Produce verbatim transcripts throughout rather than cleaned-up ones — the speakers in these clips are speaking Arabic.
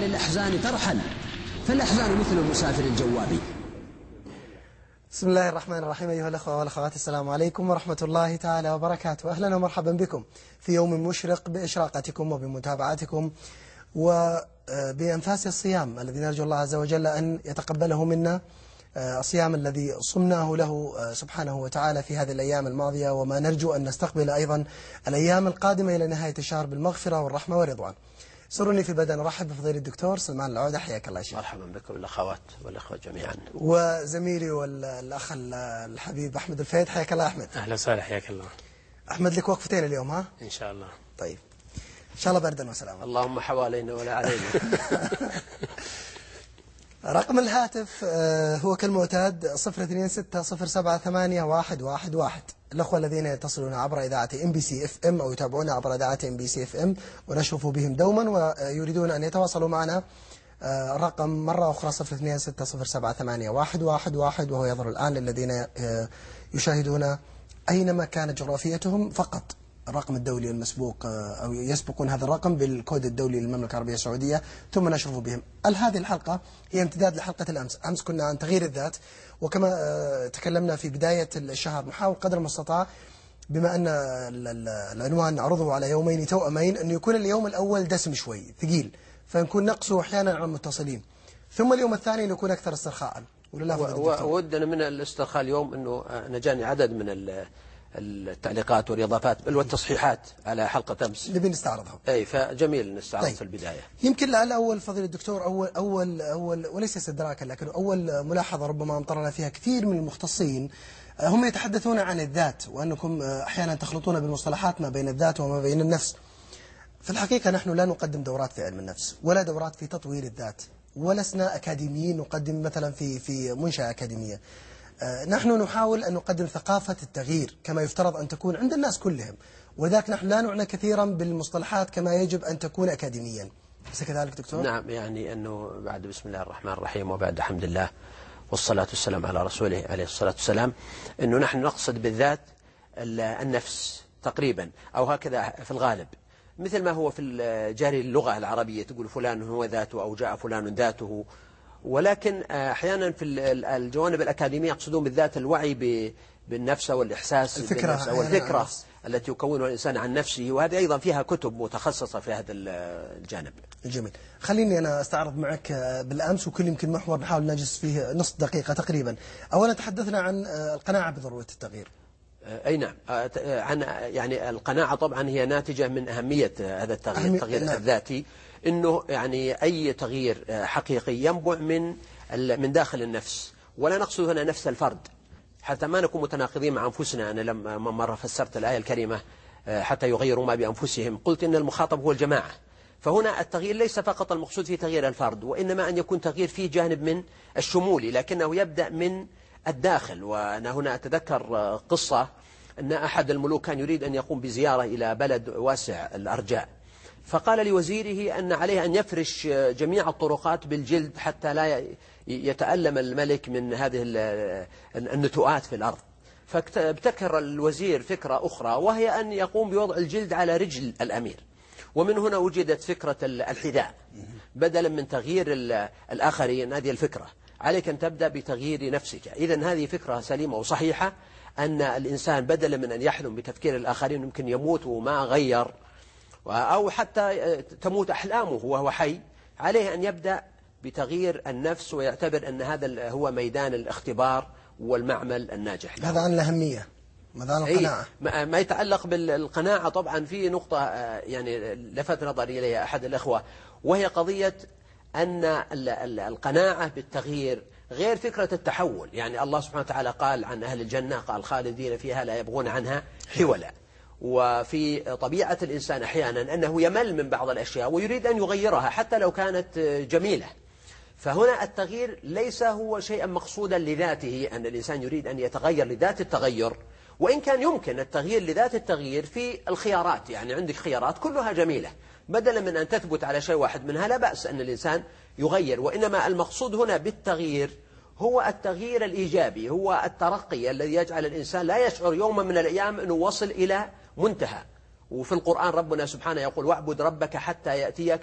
للأحزان ترحل، فالأحزان مثل المسافر الجواب. بسم الله الرحمن الرحيم. أيها الأخوة والأخوات، السلام عليكم ورحمة الله تعالى وبركاته. أهلا ومرحبا بكم في يوم مشرق بإشراقتكم وبمتابعتكم وبأنفاس الصيام الذي نرجو الله عز وجل أن يتقبله منا، الصيام الذي صمناه له سبحانه وتعالى في هذه الأيام الماضية، وما نرجو أن نستقبل أيضا الأيام القادمة إلى نهاية الشهر بالمغفرة والرحمة والرضوان. سرني في بدء أرحب بفضيلة الدكتور سلمان العودة، حياك الله يا شيخ. مرحبا بكم الأخوات والأخوة جميعا. وزميلي والأخ الحبيب أحمد الفيد، حياك الله أحمد. أهلا وسهلا، حياك الله. أحمد لك وقفتين اليوم، ها؟ إن شاء الله. طيب إن شاء الله بردا وسلاما. اللهم حوالينا ولا علينا. رقم الهاتف هو كالمعتاد صفر اثنين ستة صفر سبعة ثمانية واحد واحد واحد. الأخوة الذين يتصلون عبر إذاعة إم بي سي إف إم أو يتابعون عبر إذاعة إم بي سي إف إم ونشرف بهم دوما ويريدون أن يتواصلوا معنا، رقم مرة أخرى صفر اثنين ستة صفر سبعة ثمانية واحد واحد واحد، وهو يظهر الآن للذين يشاهدون أينما كانت جغرافيتهم فقط. الرقم الدولي المسبوق أو يسبقون هذا الرقم بالكود الدولي للمملكة العربية السعودية ثم نشرف بهم. هذه الحلقة هي امتداد لحلقة الأمس. أمس كنا عن تغيير الذات، وكما تكلمنا في بداية الشهر نحاول قدر المستطاع بما أن العنوان نعرضه على يومين توأمين أن يكون اليوم الأول دسم شوي ثقيل، فنكون نقصه أحيانا على المتصلين، ثم اليوم الثاني نكون أكثر استرخاء. ودنا من الاسترخاء اليوم أنه نجاني عدد من التعليقات والإضافات بل والتصحيحات على حلقة أمس نبي نستعرضها. أي فجميل نستعرض. طيب. في البداية يمكن لعل أول فضيلة الدكتور أول أول أول وليس استدراكا لكن أول ملاحظة ربما أمطرنا فيها كثير من المختصين، هم يتحدثون عن الذات وأنكم أحيانا تخلطون بالمصطلحات ما بين الذات وما بين النفس. في الحقيقة نحن لا نقدم دورات في علم النفس ولا دورات في تطوير الذات، ولسنا أكاديميين نقدم مثلا في في منشأة أكاديمية. نحن نحاول أن نقدم ثقافة التغيير كما يفترض أن تكون عند الناس كلهم، وذاك نحن لا نعنى كثيرا بالمصطلحات كما يجب أن تكون أكاديميا. أليس كذلك دكتور؟ نعم، يعني أنه بعد بسم الله الرحمن الرحيم وبعد حمد الله والصلاة والسلام على رسوله عليه الصلاة والسلام، أنه نحن نقصد بالذات النفس تقريبا، أو هكذا في الغالب، مثل ما هو في جاري اللغة العربية تقول فلان هو ذاته أو جاء فلان ذاته، ولكن أحيانا في الجوانب الأكاديمية يقصدون بالذات الوعي بالنفس والإحساس بالنفس أو الفكرة التي يكونها الإنسان عن نفسه، وهذه أيضا فيها كتب متخصصة في هذا الجانب. جميل. خليني أنا أستعرض معك بالأمس وكل يمكن محور نحاول نجلس فيه نصف دقيقة تقريبا. أولا تحدثنا عن القناعة بضرورة التغيير. أي نعم، عن يعني القناعة طبعا هي ناتجة من أهمية هذا التغيير، التغيير نعم. الذاتي، إنه يعني أي تغيير حقيقي ينبع من من داخل النفس، ولا نقصد هنا نفس الفرد حتى ما نكون متناقضين مع أنفسنا. أنا لما مرة فسرت الآية الكريمة حتى يغيروا ما بأنفسهم قلت إن المخاطب هو الجماعة، فهنا التغيير ليس فقط المقصود في تغيير الفرد، وإنما أن يكون تغيير فيه جانب من الشمول، لكنه يبدأ من الداخل. وأنا هنا أتذكر قصة أن أحد الملوك كان يريد أن يقوم بزيارة إلى بلد واسع الأرجاء، فقال لوزيره أن عليه أن يفرش جميع الطرقات بالجلد حتى لا يتألم الملك من هذه النتوءات في الأرض. فابتكر الوزير فكرة أخرى، وهي أن يقوم بوضع الجلد على رجل الأمير، ومن هنا وجدت فكرة الحذاء بدلا من تغيير الآخرين. هذه الفكرة عليك أن تبدأ بتغيير نفسك. إذن هذه فكرة سليمة وصحيحة، أن الإنسان بدلا من أن يحلم بتفكير الآخرين يمكن يموت وما غير، أو حتى تموت أحلامه وهو حي، عليه أن يبدأ بتغيير النفس ويعتبر أن هذا هو ميدان الاختبار والمعمل الناجح. هذا عن الأهمية، ماذا عن القناعة؟ ما يتعلق بالقناعة طبعا في نقطة يعني لفت نظري إليها أحد الأخوة، وهي قضية أن القناعة بالتغيير غير فكرة التحول. يعني الله سبحانه وتعالى قال عن أهل الجنة قال خالدين فيها لا يبغون عنها حولا، وفي طبيعة الإنسان أحيانا أنه يمل من بعض الأشياء ويريد أن يغيرها حتى لو كانت جميلة. فهنا التغيير ليس هو شيئا مقصودا لذاته، أن الإنسان يريد أن يتغير لذات التغير، وإن كان يمكن التغيير لذات التغيير في الخيارات. يعني عندك خيارات كلها جميلة، بدلا من أن تثبت على شيء واحد منها لا بأس أن الإنسان يغير. وإنما المقصود هنا بالتغيير هو التغيير الإيجابي، هو الترقي الذي يجعل الإنسان لا يشعر يوما من الأيام أنه وصل إلى منتهى. وفي القرآن ربنا سبحانه يقول واعبد ربك حتى يأتيك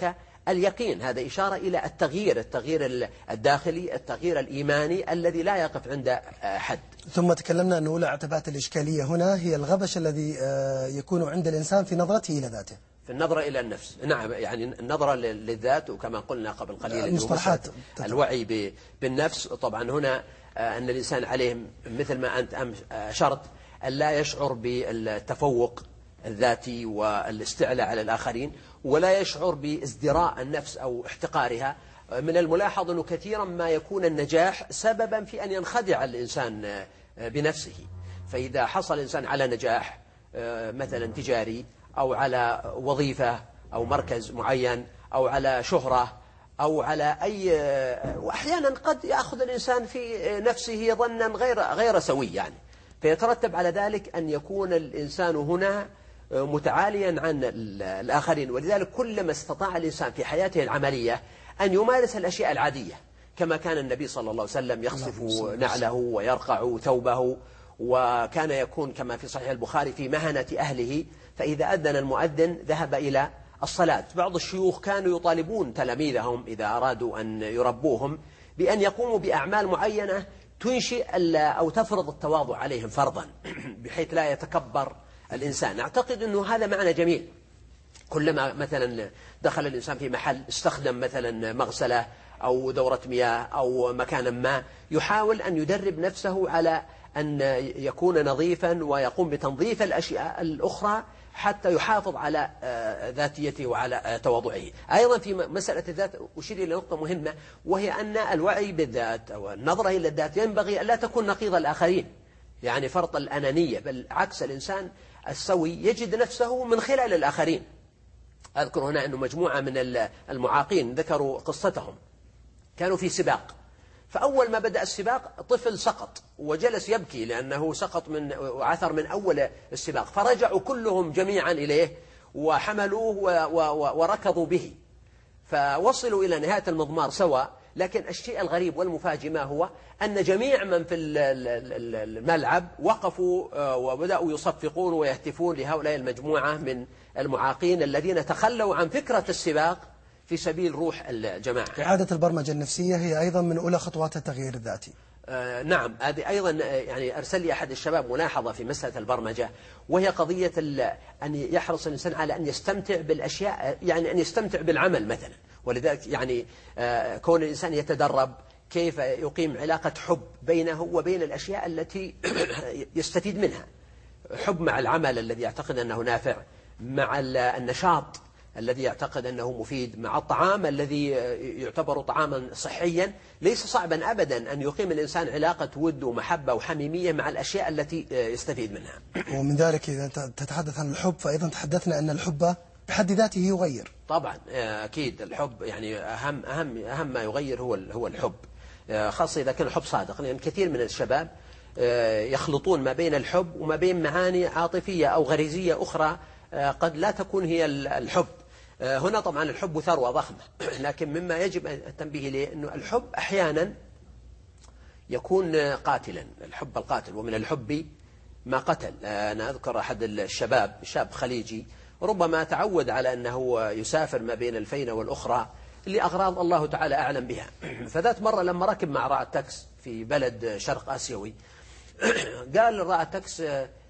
اليقين. هذا إشارة إلى التغيير التغيير الداخلي، التغيير الإيماني الذي لا يقف عند حد. ثم تكلمنا أن أولى عتبات الإشكالية هنا هي الغبش الذي يكون عند الإنسان في نظرته إلى ذاته، في النظرة إلى النفس. نعم، يعني النظرة للذات، وكما قلنا قبل قليل المصطلحات الوعي بالنفس. طبعا هنا أن الإنسان عليه مثل ما أنت أشرت أن لا يشعر بالتفوق الذاتي والاستعلاء على الآخرين، ولا يشعر بازدراء النفس أو احتقارها. من الملاحظ أنه كثيرا ما يكون النجاح سببا في أن ينخدع الإنسان بنفسه. فإذا حصل الإنسان على نجاح مثلا تجاري، أو على وظيفة أو مركز معين، أو على شهرة، أو على أي، وأحيانا قد يأخذ الإنسان في نفسه ظنا غير غير سوي يعني، فيترتب على ذلك أن يكون الإنسان هنا متعاليا عن الآخرين. ولذلك كلما استطاع الإنسان في حياته العملية أن يمارس الأشياء العادية، كما كان النبي صلى الله عليه وسلم يخصف نعله ويرقع ثوبه، وكان يكون كما في صحيح البخاري في مهنة أهله، فإذا أذن المؤذن ذهب إلى الصلاة. بعض الشيوخ كانوا يطالبون تلاميذهم إذا أرادوا أن يربوهم بأن يقوموا بأعمال معينة تنشئ أو تفرض التواضع عليهم فرضا، بحيث لا يتكبر الإنسان. أعتقد أنه هذا معنى جميل. كلما مثلا دخل الإنسان في محل، استخدم مثلا مغسلة أو دورة مياه أو مكانا ما، يحاول أن يدرب نفسه على أن يكون نظيفا ويقوم بتنظيف الأشياء الأخرى حتى يحافظ على ذاتيته وعلى تواضعه. أيضا في مسألة الذات أشير إلى نقطة مهمة، وهي أن الوعي بالذات أو النظرة إلى الذات ينبغي أن لا تكون نقيض الآخرين، يعني فرط الأنانية، بل عكس. الإنسان السوي يجد نفسه من خلال الآخرين. أذكر هنا أنه مجموعة من المعاقين ذكروا قصتهم، كانوا في سباق، فأول ما بدأ السباق طفل سقط وجلس يبكي لأنه سقط من وعثر من أول السباق، فرجعوا كلهم جميعا إليه وحملوه وركضوا به، فوصلوا إلى نهاية المضمار سوا. لكن الشيء الغريب والمفاجئ ما هو أن جميع من في الملعب وقفوا وبدأوا يصفقون ويهتفون لهؤلاء المجموعة من المعاقين الذين تخلوا عن فكرة السباق في سبيل روح الجماعة. إعادة البرمجة النفسية هي أيضا من أولى خطوات التغيير الذاتي. آه نعم، هذه أيضا يعني أرسل لي أحد الشباب ملاحظة في مسألة البرمجة، وهي قضية أن يحرص الإنسان على أن يستمتع بالأشياء، يعني أن يستمتع بالعمل مثلا. ولذلك يعني آه كون الإنسان يتدرب كيف يقيم علاقة حب بينه وبين الأشياء التي يستفيد منها، حب مع العمل الذي يعتقد أنه نافع، مع النشاط الذي يعتقد أنه مفيد، مع الطعام الذي يعتبر طعاما صحيا. ليس صعبا أبدا أن يقيم الإنسان علاقة ود ومحبة وحميمية مع الأشياء التي يستفيد منها. ومن ذلك إذا تتحدث عن الحب، فأيضا تحدثنا أن الحب بحد ذاته يغير. طبعا أكيد الحب يعني أهم أهم أهم ما يغير هو هو الحب، خاصة إذا كان الحب صادق، لأن يعني كثير من الشباب يخلطون ما بين الحب وما بين معاني عاطفية أو غريزية أخرى قد لا تكون هي الحب. هنا طبعا الحب ثروة ضخمة، لكن مما يجب التنبيه إليه أنه الحب أحيانا يكون قاتلا، الحب القاتل، ومن الحب ما قتل. أنا أذكر أحد الشباب، شاب خليجي، ربما تعود على أنه يسافر ما بين الفينة والأخرى لأغراض الله تعالى أعلم بها. فذات مرة لما ركب مع راعي التاكس في بلد شرق آسيوي، قال راعي التاكس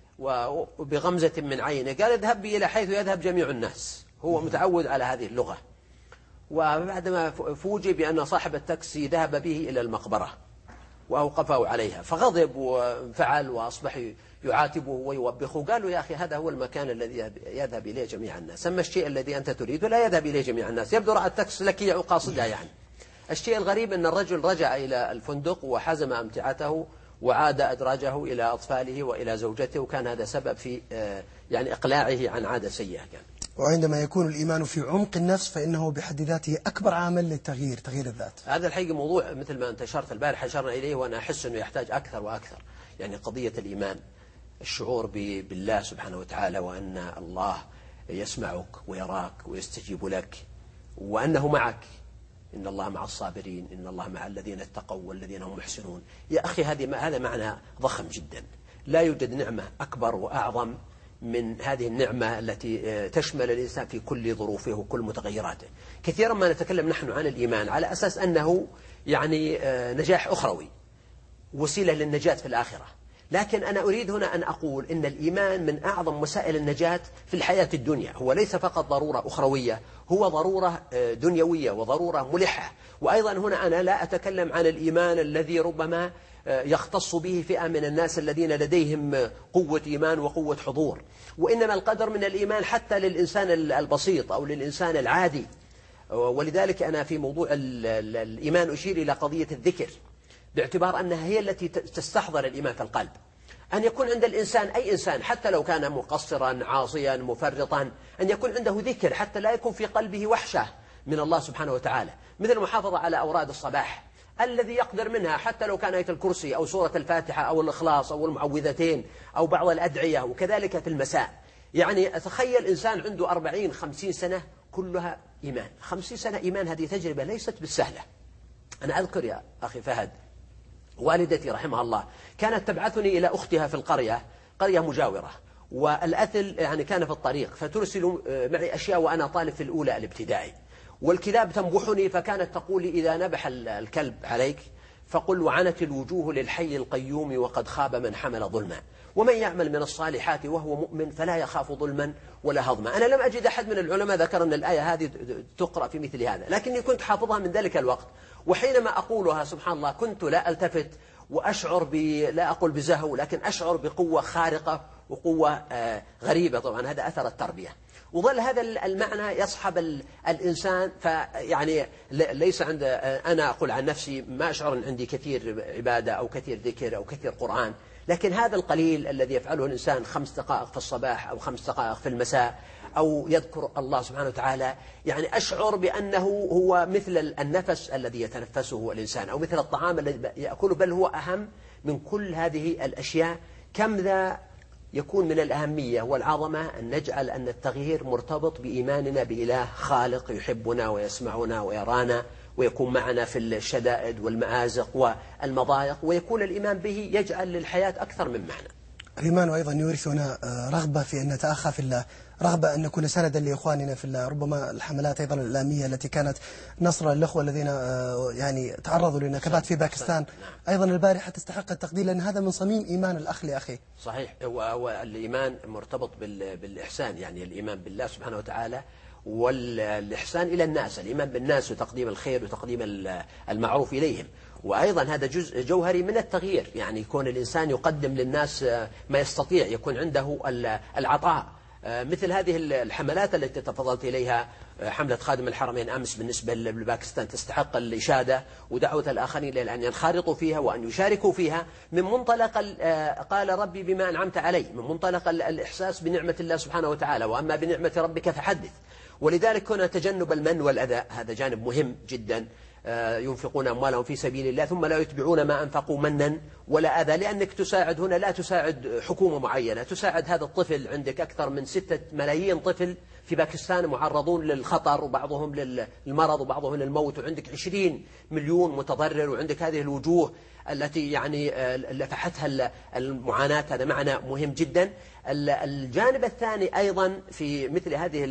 وبغمزة من عينه، قال اذهب بي إلى حيث يذهب جميع الناس. هو متعود على هذه اللغة. وبعدما فوجئ بأن صاحب التاكسي ذهب به إلى المقبرة وأوقفه عليها، فغضب وانفعل وأصبح يعاتبه ويوبخه. قالوا يا أخي هذا هو المكان الذي يذهب إليه جميع الناس، أما الشيء الذي أنت تريد لا يذهب إليه جميع الناس. يبدو رأى التاكس لك قاصدها يعني. الشيء الغريب أن الرجل رجع إلى الفندق وحزم أمتعته وعاد أدراجه إلى أطفاله وإلى زوجته، وكان هذا سبب في يعني إقلاعه عن عادة سيئة كان. وعندما يكون الإيمان في عمق النفس فإنه بحد ذاته أكبر عامل للتغيير، تغيير الذات. هذا الحقيقة موضوع مثل ما أنت أشرت البارحة أشرنا إليه، وأنا أحس أنه يحتاج أكثر وأكثر. يعني قضية الإيمان، الشعور بالله سبحانه وتعالى، وأن الله يسمعك ويراك ويستجيب لك، وأنه معك. إن الله مع الصابرين، إن الله مع الذين اتقوا والذين هم محسنون. يا أخي هذه هذا معنى ضخم جدا. لا يوجد نعمة أكبر وأعظم من هذه النعمة التي تشمل الإنسان في كل ظروفه وكل متغيراته. كثيرا ما نتكلم نحن عن الإيمان على أساس أنه يعني نجاح أخروي، وسيلة للنجاة في الآخرة، لكن أنا أريد هنا أن أقول إن الإيمان من أعظم وسائل النجاة في الحياة الدنيا. هو ليس فقط ضرورة أخروية، هو ضرورة دنيوية وضرورة ملحة. وأيضا هنا أنا لا أتكلم عن الإيمان الذي ربما يختص به فئة من الناس الذين لديهم قوة إيمان وقوة حضور، وإنما القدر من الإيمان حتى للإنسان البسيط أو للإنسان العادي. ولذلك أنا في موضوع الإيمان أشير إلى قضية الذكر، باعتبار أنها هي التي تستحضر الإيمان في القلب. أن يكون عند الإنسان، أي إنسان حتى لو كان مقصرا عاصيا مفرطا، أن يكون عنده ذكر حتى لا يكون في قلبه وحشة من الله سبحانه وتعالى، مثل المحافظة على أوراد الصباح الذي يقدر منها حتى لو كان آية الكرسي أو سورة الفاتحة أو الإخلاص أو المعوذتين أو بعض الأدعية، وكذلك في المساء. يعني أتخيل إنسان عنده أربعين خمسين سنة كلها إيمان. خمسين سنة إيمان، هذه تجربة ليست بالسهلة. أنا أذكر يا أخي فهد والدتي رحمها الله كانت تبعثني إلى أختها في القرية، قرية مجاورة، والأثل يعني كان في الطريق، فترسل معي أشياء وأنا طالب في الأولى الابتدائي، والكلاب تنبحني، فكانت تقول لي إذا نبح الكلب عليك فقل وعنت الوجوه للحي القيوم وقد خاب من حمل ظلما، ومن يعمل من الصالحات وهو مؤمن فلا يخاف ظلما ولا هضما. أنا لم أجد أحد من العلماء ذكر أن الآية هذه تقرأ في مثل هذا، لكني كنت حافظها من ذلك الوقت، وحينما أقولها سبحان الله كنت لا ألتفت وأشعر ب... لا أقول بزهو، لكن أشعر بقوة خارقة وقوة غريبة. طبعا هذا أثر التربية، وظل هذا المعنى يصحب الإنسان. فيعني ليس عند أنا أقول عن نفسي ما أشعر أن عندي كثير عبادة أو كثير ذكر أو كثير قرآن، لكن هذا القليل الذي يفعله الإنسان خمس دقائق في الصباح أو خمس دقائق في المساء أو يذكر الله سبحانه وتعالى، يعني أشعر بأنه هو مثل النفس الذي يتنفسه الإنسان أو مثل الطعام الذي يأكله، بل هو أهم من كل هذه الأشياء. كم ذا يكون من الأهمية والعظمة أن نجعل أن التغيير مرتبط بإيماننا بإله خالق يحبنا ويسمعنا ويرانا ويكون معنا في الشدائد والمآزق والمضايق، ويكون الإيمان به يجعل للحياة أكثر من معنى. الإيمان أيضا يورثنا رغبة في أن نتأخى في الله، رغبة أن نكون سندا لإخواننا في الله. ربما الحملات أيضا الإعلامية التي كانت نصرا للأخوة الذين يعني تعرضوا لنكبات في باكستان أيضا البارحة تستحق التقدير، لأن هذا من صميم إيمان الأخ لأخيه. صحيح، والإيمان مرتبط بالإحسان، يعني الإيمان بالله سبحانه وتعالى والإحسان إلى الناس، الإيمان بالناس وتقديم الخير وتقديم المعروف إليهم. وأيضا هذا جزء جوهري من التغيير، يعني يكون الإنسان يقدم للناس ما يستطيع، يكون عنده العطاء. مثل هذه الحملات التي تفضلت إليها، حملة خادم الحرمين أمس بالنسبة لباكستان تستحق الإشادة، ودعوة الآخرين إلى أن ينخرطوا فيها وأن يشاركوا فيها من منطلق قال ربي بما أنعمت علي، من منطلق الإحساس بنعمة الله سبحانه وتعالى، وأما بنعمة ربك فحدث. ولذلك هنا تجنب المن والأذى، هذا جانب مهم جدا. ينفقون أموالهم في سبيل الله ثم لا يتبعون ما أنفقوا منا ولا أذى، لأنك تساعد هنا لا تساعد حكومة معينة، تساعد هذا الطفل. عندك أكثر من ستة ملايين طفل في باكستان معرضون للخطر، وبعضهم للمرض وبعضهم للموت، وعندك عشرين مليون متضرر، وعندك هذه الوجوه التي يعني لفحتها المعاناة. هذا معنى مهم جدا. الجانب الثاني أيضا في مثل هذه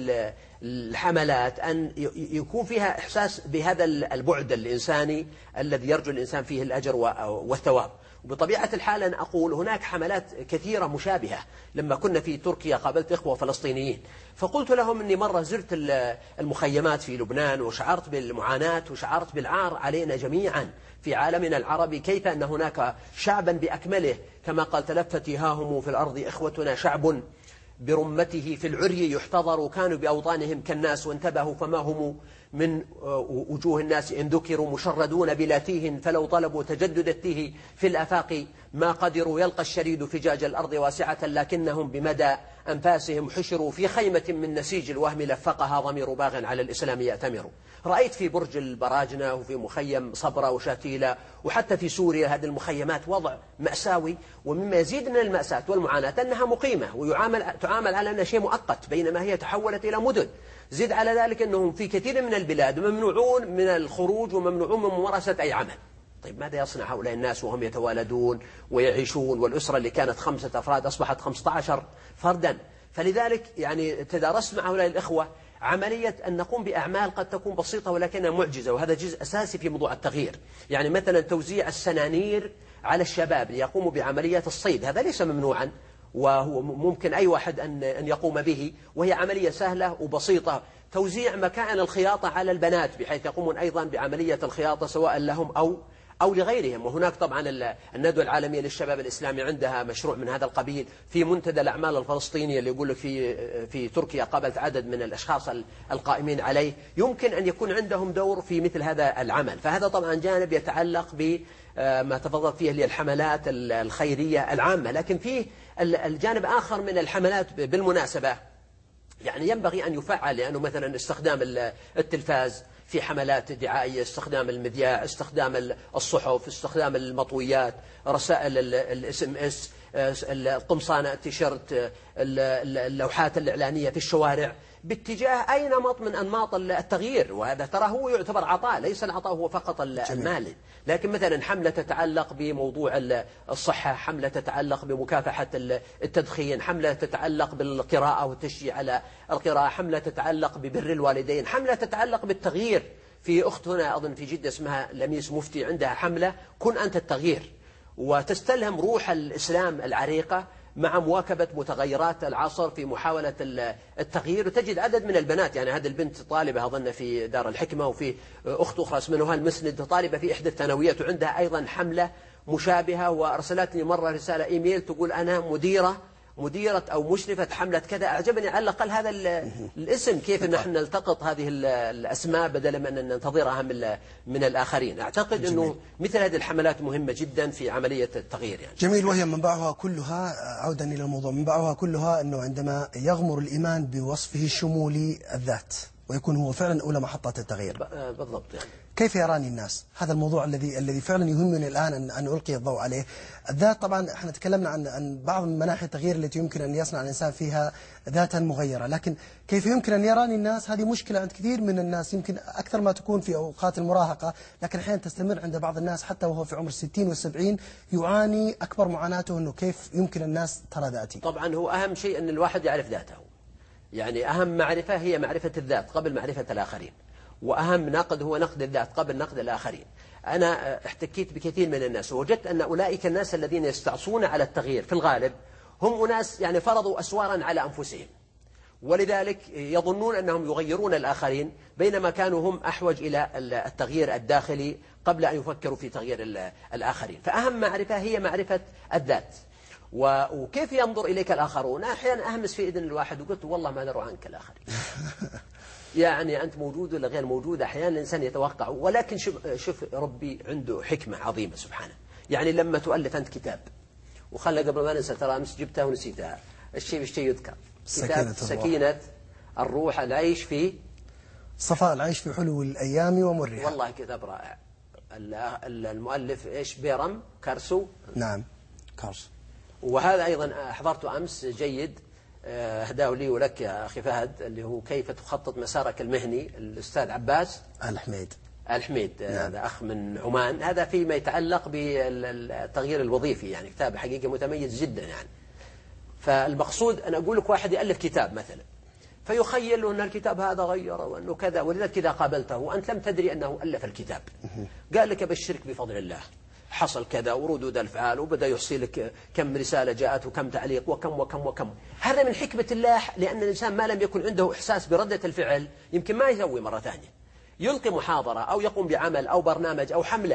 الحملات أن يكون فيها إحساس بهذا البعد الإنساني الذي يرجو الإنسان فيه الأجر والثواب. وبطبيعة الحال أن أقول هناك حملات كثيرة مشابهة. لما كنا في تركيا قابلت إخوة فلسطينيين، فقلت لهم أني مرة زرت المخيمات في لبنان وشعرت بالمعاناة وشعرت بالعار علينا جميعا في عالمنا العربي، كيف أن هناك شعبا بأكمله كما قال تلفت هاهم في الأرض إخوتنا شعب برمته في العري يحتضر، كانوا بأوطانهم كالناس وانتبهوا فما هم من وجوه الناس إن ذكروا مشردون بلا تيه، فلو طلبوا تجدد التيه في الآفاق ما قدروا، يلقى الشريد فجاج الأرض واسعة لكنهم بمدى أنفاسهم حشروا، في خيمة من نسيج الوهم لفقها ضمير باغ على الإسلام يأتمر. رأيت في برج البراجنة وفي مخيم صبرة وشاتيلة وحتى في سوريا هذه المخيمات وضع مأساوي. ومما يزيد من المأساة والمعاناة أنها مقيمة ويعامل تعامل على أنها شيء مؤقت، بينما هي تحولت إلى مدن. زد على ذلك أنهم في كثير من البلاد ممنوعون من الخروج وممنوعون من ممارسة أي عمل. طيب ماذا يصنع هؤلاء الناس وهم يتوالدون ويعيشون، والأسرة اللي كانت خمسة أفراد أصبحت خمسة عشر فردا؟ فلذلك يعني تدارست مع هؤلاء الإخوة عملية أن نقوم بأعمال قد تكون بسيطة ولكنها معجزة، وهذا جزء أساسي في موضوع التغيير. يعني مثلا توزيع السنانير على الشباب ليقوموا بعملية الصيد، هذا ليس ممنوعا وهو ممكن أي واحد أن أن يقوم به، وهي عملية سهلة وبسيطة. توزيع مكائن الخياطة على البنات بحيث يقومون أيضا بعملية الخياطة سواء لهم أو أو لغيرهم. وهناك طبعا الندوة العالمية للشباب الإسلامي عندها مشروع من هذا القبيل. في منتدى الأعمال الفلسطيني اللي يقول لك في في تركيا قابلت عدد من الأشخاص القائمين عليه، يمكن أن يكون عندهم دور في مثل هذا العمل. فهذا طبعا جانب يتعلق بما تفضل فيه اللي الحملات الخيرية العامة. لكن فيه الجانب آخر من الحملات بالمناسبة يعني ينبغي أن يفعل، لأنه مثلا استخدام التلفاز في حملات دعائية، استخدام المذياع، استخدام الصحف، استخدام المطويات، رسائل الاس ام اس، القمصانة، التيشيرت، اللوحات الإعلانية في الشوارع باتجاه أي نمط من أنماط التغيير. وهذا ترى هو يعتبر عطاء، ليس العطاء هو فقط المالي، لكن مثلا حملة تتعلق بموضوع الصحة، حملة تتعلق بمكافحة التدخين، حملة تتعلق بالقراءة والتشجيع على القراءة، حملة تتعلق ببر الوالدين، حملة تتعلق بالتغيير. في أخت هنا أظن في جدة اسمها لميس مفتي عندها حملة كن أنت التغيير، وتستلهم روح الإسلام العريقة مع مواكبة متغيرات العصر في محاولة التغيير. وتجد عدد من البنات، يعني هذه البنت طالبة أظن في دار الحكمة، وفي أخت أخرى اسمها نهال المسند طالبة في إحدى الثانويات وعندها أيضا حملة مشابهة. وأرسلتني مرة رسالة إيميل تقول أنا مديرة مديرة أو مشرفة حملة كذا. أعجبني على الأقل هذا الاسم، كيف نحن نلتقط هذه الأسماء بدلا من أن ننتظرها من من الآخرين. أعتقد أنه مثل هذه الحملات مهمة جدا في عملية التغيير يعني. جميل. وهي منبعها كلها، عودا إلى الموضوع، منبعها كلها أنه عندما يغمر الإيمان بوصفه الشمولي الذات ويكون هو فعلا أولى محطات التغيير. بالضبط. يعني كيف يراني الناس؟ هذا الموضوع الذي الذي فعلا يهمني الآن أن أن ألقي الضوء عليه. الذات طبعا احنا تكلمنا عن عن بعض من مناحي التغيير التي يمكن أن يصنع الإنسان فيها ذاتا مغيرة، لكن كيف يمكن أن يراني الناس؟ هذه مشكلة عند كثير من الناس، يمكن أكثر ما تكون في أوقات المراهقة، لكن أحيانا تستمر عند بعض الناس حتى وهو في عمر الستين والسبعين، يعاني أكبر معاناته أنه كيف يمكن الناس ترى ذاتي. طبعا هو أهم شيء أن الواحد يعرف ذاته، يعني أهم معرفة هي معرفة الذات قبل معرفة الآخرين، وأهم نقد هو نقد الذات قبل نقد الآخرين. أنا احتكيت بكثير من الناس ووجدت أن أولئك الناس الذين يستعصون على التغيير في الغالب هم أناس يعني فرضوا أسوارا على أنفسهم، ولذلك يظنون أنهم يغيرون الآخرين بينما كانوا هم أحوج إلى التغيير الداخلي قبل أن يفكروا في تغيير الآخرين. فأهم معرفة هي معرفة الذات. وكيف ينظر إليك الآخرون؟ أحيانا أهمس في إذن الواحد وقلت والله ما دروا عنك الآخرين يعني أنت موجود ولا غير موجود. أحيانا الإنسان يتوقع، ولكن شوف, شوف ربي عنده حكمة عظيمة سبحانه. يعني لما تؤلف أنت كتاب، وخلنا قبل ما ننسى ترى أمس جبتها ونسيتها، الشيء بالشيء يذكر، كتاب سكينة الروح، العيش في صفاء العيش في حلو الأيام ومرها. والله كتاب رائع. المؤلف إيش؟ بيرم كارسو. نعم كارسو. وهذا أيضا حضرته أمس جيد، أهداه لي ولك يا أخي فهد، اللي هو كيف تخطط مسارك المهني، الأستاذ عباس الحميد الحميد. نعم. هذا أخ من عمان، هذا فيما يتعلق بالتغيير الوظيفي، يعني كتاب حقيقة متميز جدا يعني. فالمقصود أن أقول لك واحد يألف كتاب مثلا فيخيل له أن الكتاب هذا غير وأنه كذا، ولذلك إذا قابلته وأنت لم تدري أنه ألف الكتاب قال لك أبشرك بفضل الله حصل كذا وردود الأفعال، وبدأ يحصي لك كم رسالة جاءت وكم تعليق وكم وكم وكم. هذا من حكمة الله، لأن الإنسان ما لم يكن عنده إحساس بردة الفعل يمكن ما يسوي مرة ثانية، يلقي محاضرة أو يقوم بعمل أو برنامج أو حملة،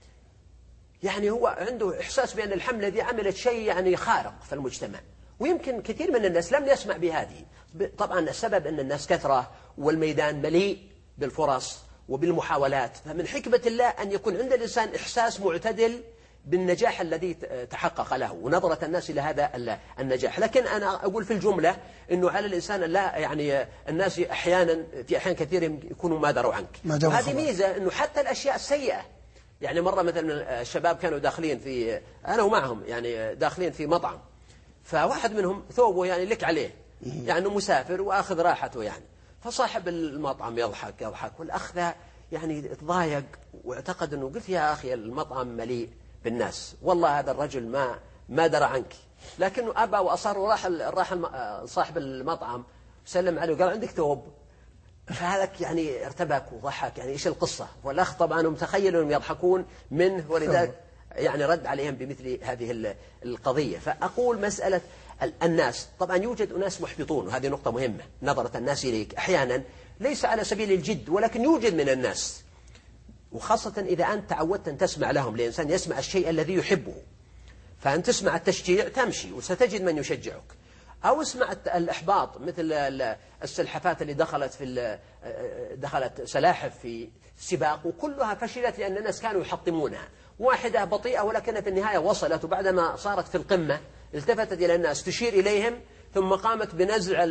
يعني هو عنده إحساس بأن الحملة دي عملت شيء يعني خارق في المجتمع. ويمكن كثير من الناس لم يسمع بهذه. طبعا السبب أن الناس كثرة والميدان مليء بالفرص وبالمحاولات، فمن حكمة الله أن يكون عند الإنسان إحساس معتدل بالنجاح الذي تحقق له ونظرة الناس إلى هذا النجاح. لكن أنا أقول في الجملة أنه على الإنسان لا، يعني الناس أحيانا في أحيان كثير يكونوا ما دروا عنك، وهذه ميزة أنه حتى الأشياء السيئة. يعني مرة مثلا الشباب كانوا داخلين في، أنا ومعهم يعني داخلين في مطعم، فواحد منهم ثوبه يعني لك عليه، يعني مسافر وآخذ راحته يعني، فصاحب المطعم يضحك يضحك والأخ ذا يعني تضايق واعتقد أنه، قلت يا أخي المطعم مليء بالناس، والله هذا الرجل ما ما درى عنك، لكنه أبى وأصر وراح راح صاحب المطعم سلم عليه وقال عندك ثوب. فهذاك يعني ارتبك وضحك، يعني إيش القصة؟ والأخ طبعا متخيل أنهم يضحكون منه، ولذلك يعني رد عليهم بمثل هذه القضية. فأقول مسألة الناس، طبعا يوجد أناس محبطون، وهذه نقطة مهمة. نظرة الناس إليك أحيانا ليس على سبيل الجد، ولكن يوجد من الناس، وخاصة إذا أنت تعودت أن تسمع لهم. الإنسان يسمع الشيء الذي يحبه، فأن تسمع التشجيع تمشي وستجد من يشجعك، أو اسمع الإحباط مثل السلحفات اللي دخلت في دخلت سلاحف في سباق وكلها فشلت لأن الناس كانوا يحطمونها. واحدة بطيئة ولكن في النهاية وصلت، وبعدما صارت في القمة التفتت إلى الناس تشير إليهم، ثم قامت بنزع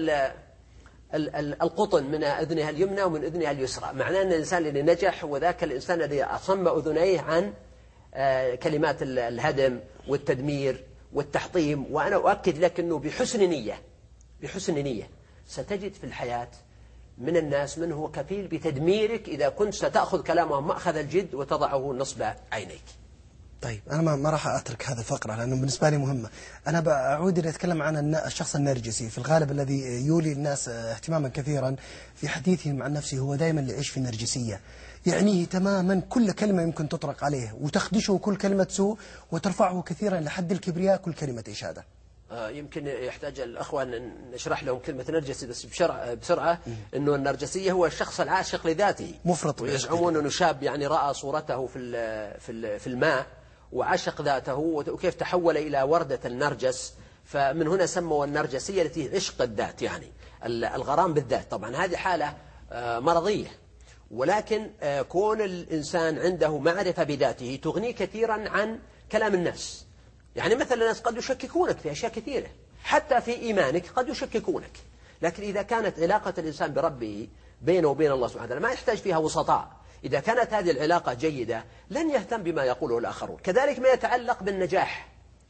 القطن من أذنها اليمنى ومن أذنها اليسرى. معناه أن الإنسان الذي نجح هو ذاك الإنسان الذي أصم أذنيه عن كلمات الهدم والتدمير والتحطيم. وأنا أؤكد لك أنه بحسن نية بحسن نية ستجد في الحياة من الناس من هو كفيل بتدميرك إذا كنت ستأخذ كلامهم مأخذ الجد وتضعه نصب عينيك. طيب أنا ما ما راح أترك هذه الفقرة لأنه بالنسبة لي مهمة. أنا بأعود إلى أتكلم عن الشخص النرجسي في الغالب الذي يولي الناس اهتماما كثيرا في حديثهم عن نفسه، هو دائما اللي يعيش في نرجسية، يعنيه تماما كل كلمة يمكن تطرق عليه وتخدشه كل كلمة سوء وترفعه كثيرا لحد الكبرياء كل كلمة إشادة. يمكن يحتاج الأخوة أن نشرح لهم كلمة نرجسي بس بسرعة. أنه النرجسية هو الشخص العاشق لذاته مفرط، ويزعمون أنه شاب يعني رأى صورته في في في الماء وعشق ذاته، وكيف تحول إلى وردة النرجس. فمن هنا سموا النرجسية التي عشق الذات، يعني الغرام بالذات. طبعا هذه حالة مرضية، ولكن كون الإنسان عنده معرفة بذاته تغنيه كثيرا عن كلام الناس. يعني مثلا الناس قد يشككونك في أشياء كثيرة، حتى في إيمانك قد يشككونك، لكن إذا كانت علاقة الإنسان بربه بينه وبين الله سبحانه وتعالى ما يحتاج فيها وسطاء، إذا كانت هذه العلاقة جيدة لن يهتم بما يقوله الآخرون. كذلك ما يتعلق بالنجاح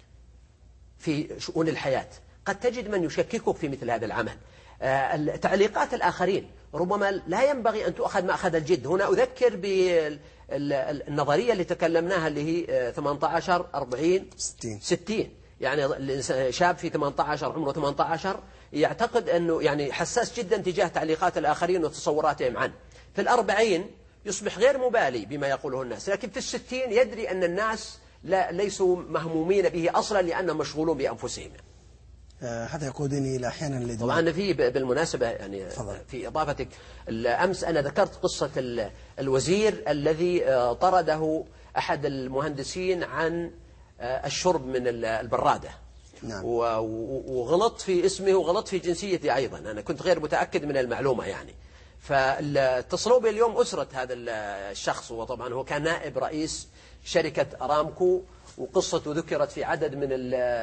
في شؤون الحياة، قد تجد من يشككك في مثل هذا العمل. تعليقات الآخرين ربما لا ينبغي أن تؤخذ مأخذ الجد. هنا أذكر بالنظرية اللي تكلمناها اللي هي ثمانية عشر أربعين ستين. يعني شاب في ثمانية عشر عمره ثمانية عشر يعتقد أنه يعني حساس جدا تجاه تعليقات الآخرين وتصوراتهم عنه. في الأربعين يصبح غير مبالي بما يقوله الناس، لكن في الستين يدري أن الناس لا ليسوا مهمومين به أصلا لأنهم مشغولون بأنفسهم. آه هذا يقودني إلى أحيانا طبعا في بالمناسبة يعني فضل. في إضافتك أمس أنا ذكرت قصة الوزير الذي طرده أحد المهندسين عن الشرب من البرادة. نعم. وغلط في اسمه وغلط في جنسيته أيضا، أنا كنت غير متأكد من المعلومة يعني. فاتصلوا بي اليوم أسرة هذا الشخص، وطبعا هو كان نائب رئيس شركة أرامكو، وقصته ذكرت في عدد من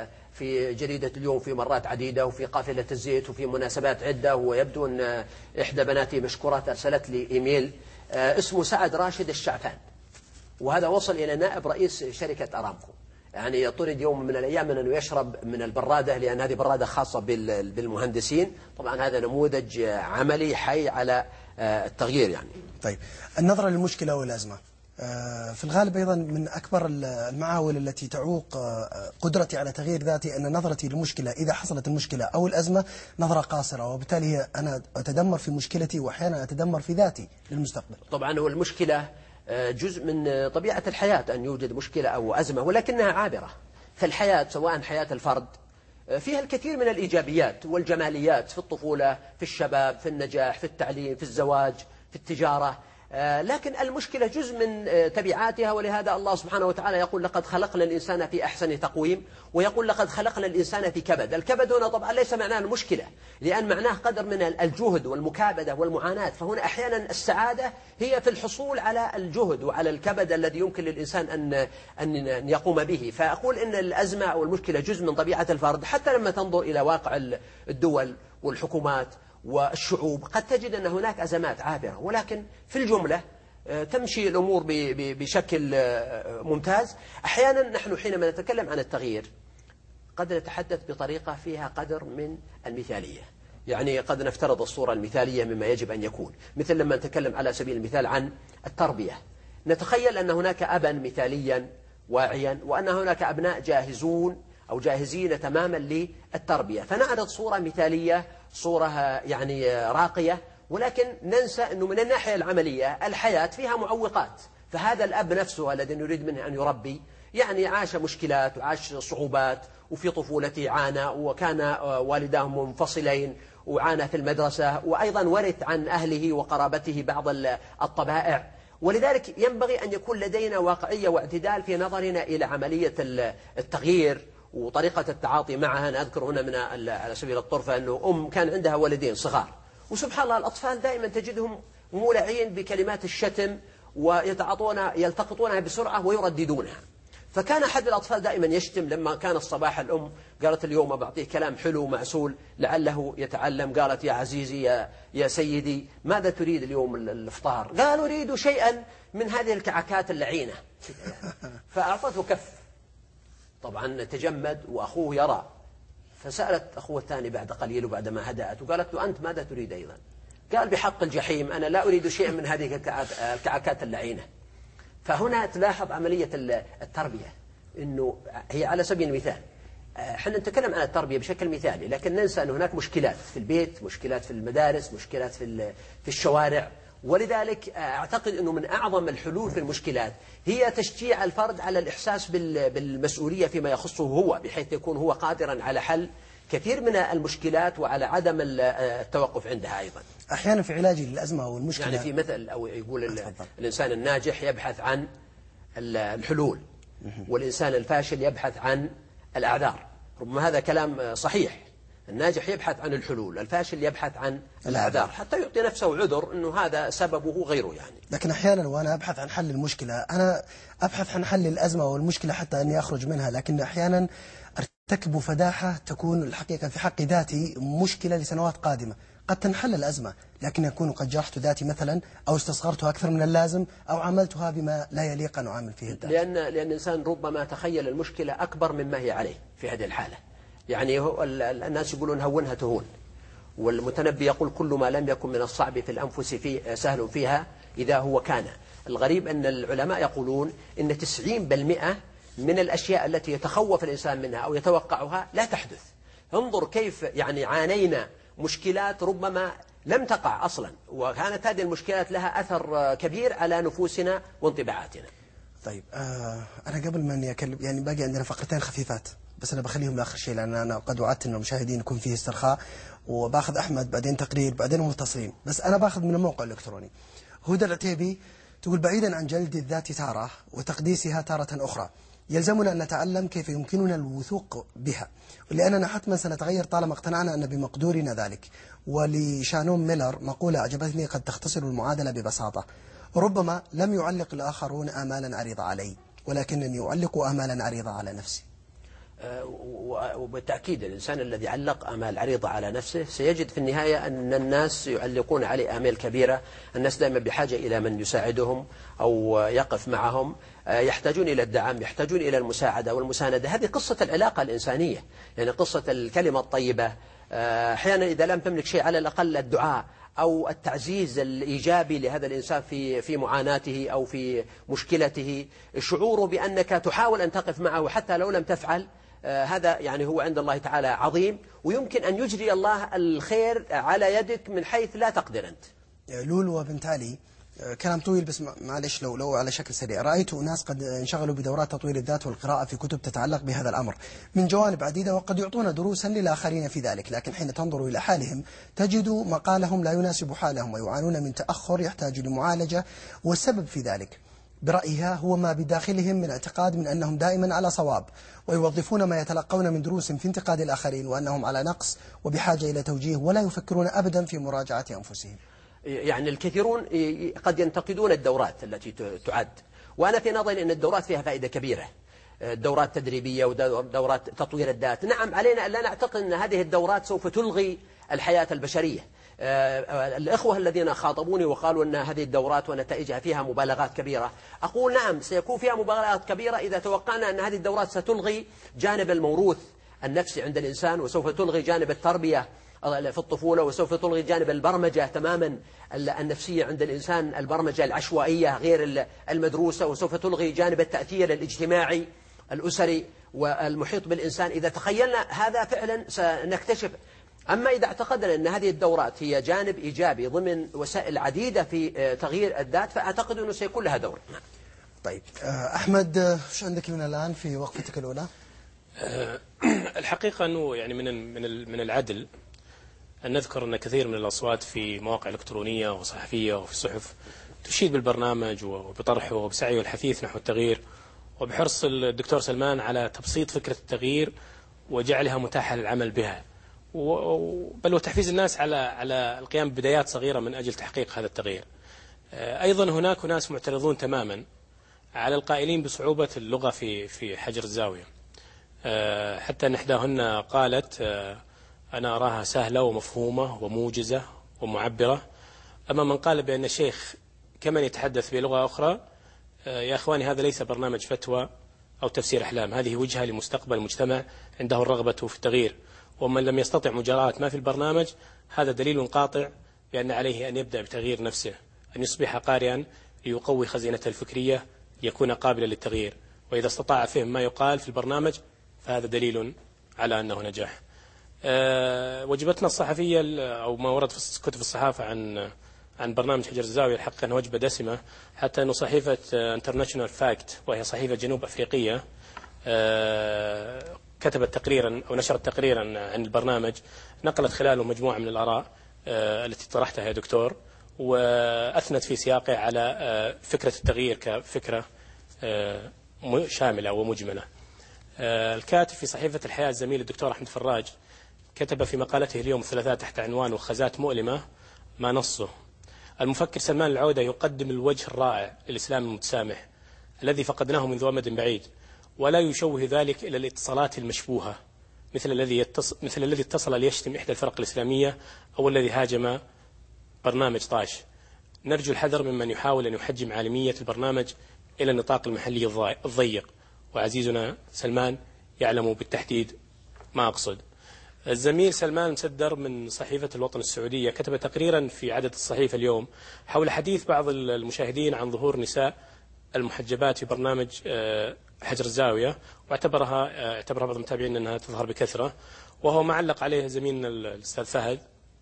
في جريدة اليوم في مرات عديدة وفي قافلة الزيت وفي مناسبات عدة. ويبدو أن إحدى بناتي مشكورات أرسلت لي إيميل اسمه سعد راشد الشعفان، وهذا وصل إلى نائب رئيس شركة أرامكو. يعني يطرد يوم من الأيام من أنه يشرب من البرادة، لأن هذه برادة خاصة بالمهندسين. طبعا هذا نموذج عملي حي على التغيير يعني. طيب النظرة للمشكلة والأزمة في الغالب أيضا من أكبر المعاول التي تعوق قدرتي على تغيير ذاتي، أن نظرتي للمشكلة إذا حصلت المشكلة أو الأزمة نظرة قاصرة، وبالتالي أنا أتدمر في مشكلتي وأحيانا أتدمر في ذاتي للمستقبل. طبعا هو المشكلة جزء من طبيعة الحياة أن يوجد مشكلة أو أزمة، ولكنها عابرة. فالحياة سواء حياة الفرد فيها الكثير من الإيجابيات والجماليات، في الطفولة، في الشباب، في النجاح، في التعليم، في الزواج، في التجارة، لكن المشكلة جزء من تبعاتها. ولهذا الله سبحانه وتعالى يقول لقد خلقنا الإنسان في أحسن تقويم، ويقول لقد خلقنا الإنسان في كبد. الكبد هنا طبعا ليس معناه المشكلة، لأن معناه قدر من الجهد والمكابدة والمعاناة. فهنا أحيانا السعادة هي في الحصول على الجهد وعلى الكبد الذي يمكن للإنسان أن أن يقوم به. فأقول إن الأزمة أو المشكلة جزء من طبيعة الفرد. حتى لما تنظر إلى واقع الدول والحكومات والشعوب قد تجد أن هناك أزمات عابرة، ولكن في الجملة تمشي الأمور بشكل ممتاز. أحيانا نحن حينما نتكلم عن التغيير قد نتحدث بطريقة فيها قدر من المثالية، يعني قد نفترض الصورة المثالية مما يجب أن يكون. مثل لما نتكلم على سبيل المثال عن التربية، نتخيل أن هناك أبا مثاليا واعيا، وأن هناك أبناء جاهزون أو جاهزين تماما للتربية. فنعرض صورة مثالية، صورة يعني راقية، ولكن ننسى أنه من الناحية العملية الحياة فيها معوقات. فهذا الأب نفسه الذي نريد منه أن يربي يعني عاش مشكلات وعاش صعوبات، وفي طفولته عانى، وكان والداه منفصلين، وعانى في المدرسة، وأيضا ورث عن أهله وقرابته بعض الطبائع. ولذلك ينبغي أن يكون لدينا واقعية واعتدال في نظرنا إلى عملية التغيير وطريقة التعاطي معها. أنا أذكر هنا من على سبيل الطرفة أنه أم كان عندها ولدين صغار، وسبحان الله الأطفال دائما تجدهم مولعين بكلمات الشتم، ويتعاطون يلتقطونها بسرعة ويرددونها. فكان أحد الأطفال دائما يشتم. لما كان الصباح الأم قالت اليوم بعطيه كلام حلو معسول لعله يتعلم. قالت يا عزيزي يا, يا سيدي ماذا تريد اليوم الإفطار؟ قال أريد شيئا من هذه الكعكات اللعينة. فأعطته كف، طبعا تجمد وأخوه يرى. فسألت أخوه الثاني بعد قليل وبعد ما هدأت وقالت له أنت ماذا تريد أيضا؟ قال بحق الجحيم أنا لا أريد شيئا من هذه الكعكات اللعينة. فهنا تلاحظ عملية التربية أنه هي على سبيل المثال. احنا نتكلم عن التربية بشكل مثالي، لكن ننسى أن هناك مشكلات في البيت، مشكلات في المدارس، مشكلات في في الشوارع. ولذلك أعتقد أنه من أعظم الحلول في المشكلات هي تشجيع الفرد على الإحساس بالمسؤولية فيما يخصه هو، بحيث يكون هو قادرا على حل كثير من المشكلات وعلى عدم التوقف عندها. أيضا أحيانا في علاج الأزمة والمشكلة يعني في مثل أو يقول الإنسان الناجح يبحث عن الحلول، والإنسان الفاشل يبحث عن الأعذار. ربما هذا كلام صحيح. الناجح يبحث عن الحلول، الفاشل يبحث عن الأعذار حتى يعطي نفسه عذر أنه هذا سببه غيره يعني. لكن أحيانا وأنا أبحث عن حل المشكلة أنا أبحث عن حل الأزمة والمشكلة حتى أني أخرج منها، لكن أحيانا ارتكب فداحة تكون الحقيقة في حق ذاتي مشكلة لسنوات قادمة. قد تنحل الأزمة لكن يكون قد جرحت ذاتي مثلا، أو استصغرتها أكثر من اللازم، أو عملتها بما لا يليق أن أعمل فيه الذات. لأن لأن الإنسان ربما تخيل المشكلة أكبر مما هي عليه في هذه الحالة. يعني هو الناس يقولون هونها تهون، والمتنبي يقول كل ما لم يكن من الصعب في الأنفس في سهل فيها إذا هو كان. الغريب أن العلماء يقولون إن تسعين بالمئة من الأشياء التي يتخوف الإنسان منها أو يتوقعها لا تحدث. انظر كيف يعني عانينا مشكلات ربما لم تقع أصلا، وكانت هذه المشكلات لها أثر كبير على نفوسنا وانطباعاتنا. طيب آه أنا قبل ما أني أكلم يعني باقي عندنا فقرتين خفيفات، بس أنا بخليهم لآخر شيء لأن أنا قد وعدت أن المشاهدين يكون فيه استرخاء، وباخذ أحمد بعدين تقرير بعدين متصلين. بس أنا باخذ من الموقع الإلكتروني. هدى العتيبي تقول بعيدا عن جلد الذات تارة وتقديسها تارة أخرى يلزمنا أن نتعلم كيف يمكننا الوثوق بها، ولأننا حتما سنتغير طالما اقتنعنا أن بمقدورنا ذلك. ولشانون ميلر مقولة أعجبتني قد تختصر المعادلة ببساطة: ربما لم يعلق الآخرون آمالا عريضة علي، ولكنني أعلق آمالا عريضة على نفسي. وبالتأكيد الإنسان الذي علق آمال عريضة على نفسه سيجد في النهاية أن الناس يعلقون عليه آمال كبيرة. الناس دائما بحاجة إلى من يساعدهم أو يقف معهم، يحتاجون إلى الدعم، يحتاجون إلى المساعدة والمساندة. هذه قصة العلاقة الإنسانية، يعني قصة الكلمة الطيبة. أحيانا إذا لم تملك شيء على الأقل الدعاء أو التعزيز الإيجابي لهذا الإنسان في في معاناته أو في مشكلته، شعوره بأنك تحاول أن تقف معه حتى لو لم تفعل. آه هذا يعني هو عند الله تعالى عظيم، ويمكن أن يجري الله الخير على يدك من حيث لا تقدر أنت. لولو بنت علي كلام طويل بس معلش لو لو على شكل سريع. رأيت أناس قد انشغلوا بدورات تطوير الذات والقراءة في كتب تتعلق بهذا الأمر من جوانب عديدة، وقد يعطون دروسا للآخرين في ذلك، لكن حين تنظر إلى حالهم تجد مقالهم لا يناسب حالهم ويعانون من تأخر يحتاج لمعالجة. والسبب في ذلك برأيها هو ما بداخلهم من اعتقاد من أنهم دائما على صواب، ويوظفون ما يتلقون من دروس في انتقاد الآخرين وأنهم على نقص وبحاجة إلى توجيه، ولا يفكرون أبدا في مراجعة أنفسهم. يعني الكثيرون قد ينتقدون الدورات التي تعد، وأنا في نظري أن الدورات فيها فائدة كبيرة، دورات تدريبية ودورات تطوير الذات. نعم، علينا أن لا نعتقد أن هذه الدورات سوف تلغي الحياة البشرية. الإخوة الذين خاطبوني وقالوا أن هذه الدورات ونتائجها فيها مبالغات كبيرة، أقول نعم سيكون فيها مبالغات كبيرة إذا توقعنا أن هذه الدورات ستلغي جانب الموروث النفسي عند الإنسان، وسوف تلغي جانب التربية في الطفولة، وسوف تلغي جانب البرمجة تماما النفسية عند الإنسان، البرمجة العشوائية غير المدروسة، وسوف تلغي جانب التأثير الاجتماعي، الأسري والمحيط بالإنسان. إذا تخيلنا هذا فعلا سنكتشف. أما إذا اعتقدنا أن هذه الدورات هي جانب إيجابي ضمن وسائل عديدة في تغيير الذات، فأعتقد أنه سيكون لها دور. طيب أحمد، شو عندك من الآن في وقفتك الأولى؟ الحقيقة أنه يعني من من من العدل أن نذكر أن كثير من الأصوات في مواقع إلكترونية وصحفية وفي الصحف تشيد بالبرنامج وبطرحه وبسعيه الحثيث نحو التغيير، وبحرص الدكتور سلمان على تبسيط فكرة التغيير وجعلها متاحة للعمل بها، بل وتحفيز الناس على على القيام ببدايات صغيرة من أجل تحقيق هذا التغيير. أيضا هناك ناس معترضون تماما على القائلين بصعوبة اللغة في في حجر الزاوية، حتى أن إحداهن قالت أنا أراها سهلة ومفهومة وموجزة ومعبرة، أما من قال بأن الشيخ كمن يتحدث بلغة أخرى. يا أخواني، هذا ليس برنامج فتوى أو تفسير أحلام، هذه وجهة لمستقبل المجتمع عنده الرغبة في التغيير، ومن لم يستطع مجاراة ما في البرنامج هذا دليل قاطع بأن عليه أن يبدأ بتغيير نفسه، أن يصبح قارئا ليقوي خزينته الفكرية ليكون قابلا للتغيير، وإذا استطاع فهم ما يقال في البرنامج فهذا دليل على أنه نجاح. أه وجبتنا الصحفية أو ما ورد في كتب الصحافة عن عن برنامج حجر الزاوية الحقيقة أنه وجبة دسمة، حتى أنه صحيفة انترناشونال فاكت وهي صحيفة جنوب أفريقية أه كتبت تقريرا أو نشرت تقريرا عن البرنامج، نقلت خلاله مجموعة من الآراء أه التي طرحتها يا دكتور، وأثنت في سياقه على أه فكرة التغيير كفكرة أه شاملة ومجملة. أه الكاتب في صحيفة الحياة الزميل الدكتور أحمد فراج كتب في مقالته اليوم الثلاثاء تحت عنوان وخزات مؤلمة ما نصه: المفكر سلمان العودة يقدم الوجه الرائع للإسلام المتسامح الذي فقدناه منذ أمد بعيد، ولا يشوه ذلك إلى الاتصالات المشبوهة مثل الذي يتص... مثل الذي اتصل ليشتم إحدى الفرق الإسلامية أو الذي هاجم برنامج طاش. نرجو الحذر ممن يحاول أن يحجم عالمية البرنامج إلى النطاق المحلي الضيق، وعزيزنا سلمان يعلم بالتحديد ما أقصد. الزميل سلمان مسدر من صحيفة الوطن السعودية كتب تقريرا في عدد الصحيفة اليوم حول حديث بعض المشاهدين عن ظهور نساء المحجبات في برنامج حجر الزاوية، واعتبرها اعتبرها بعض المتابعين أنها تظهر بكثرة، وهو ما علق عليه زميلنا الأستاذ فهد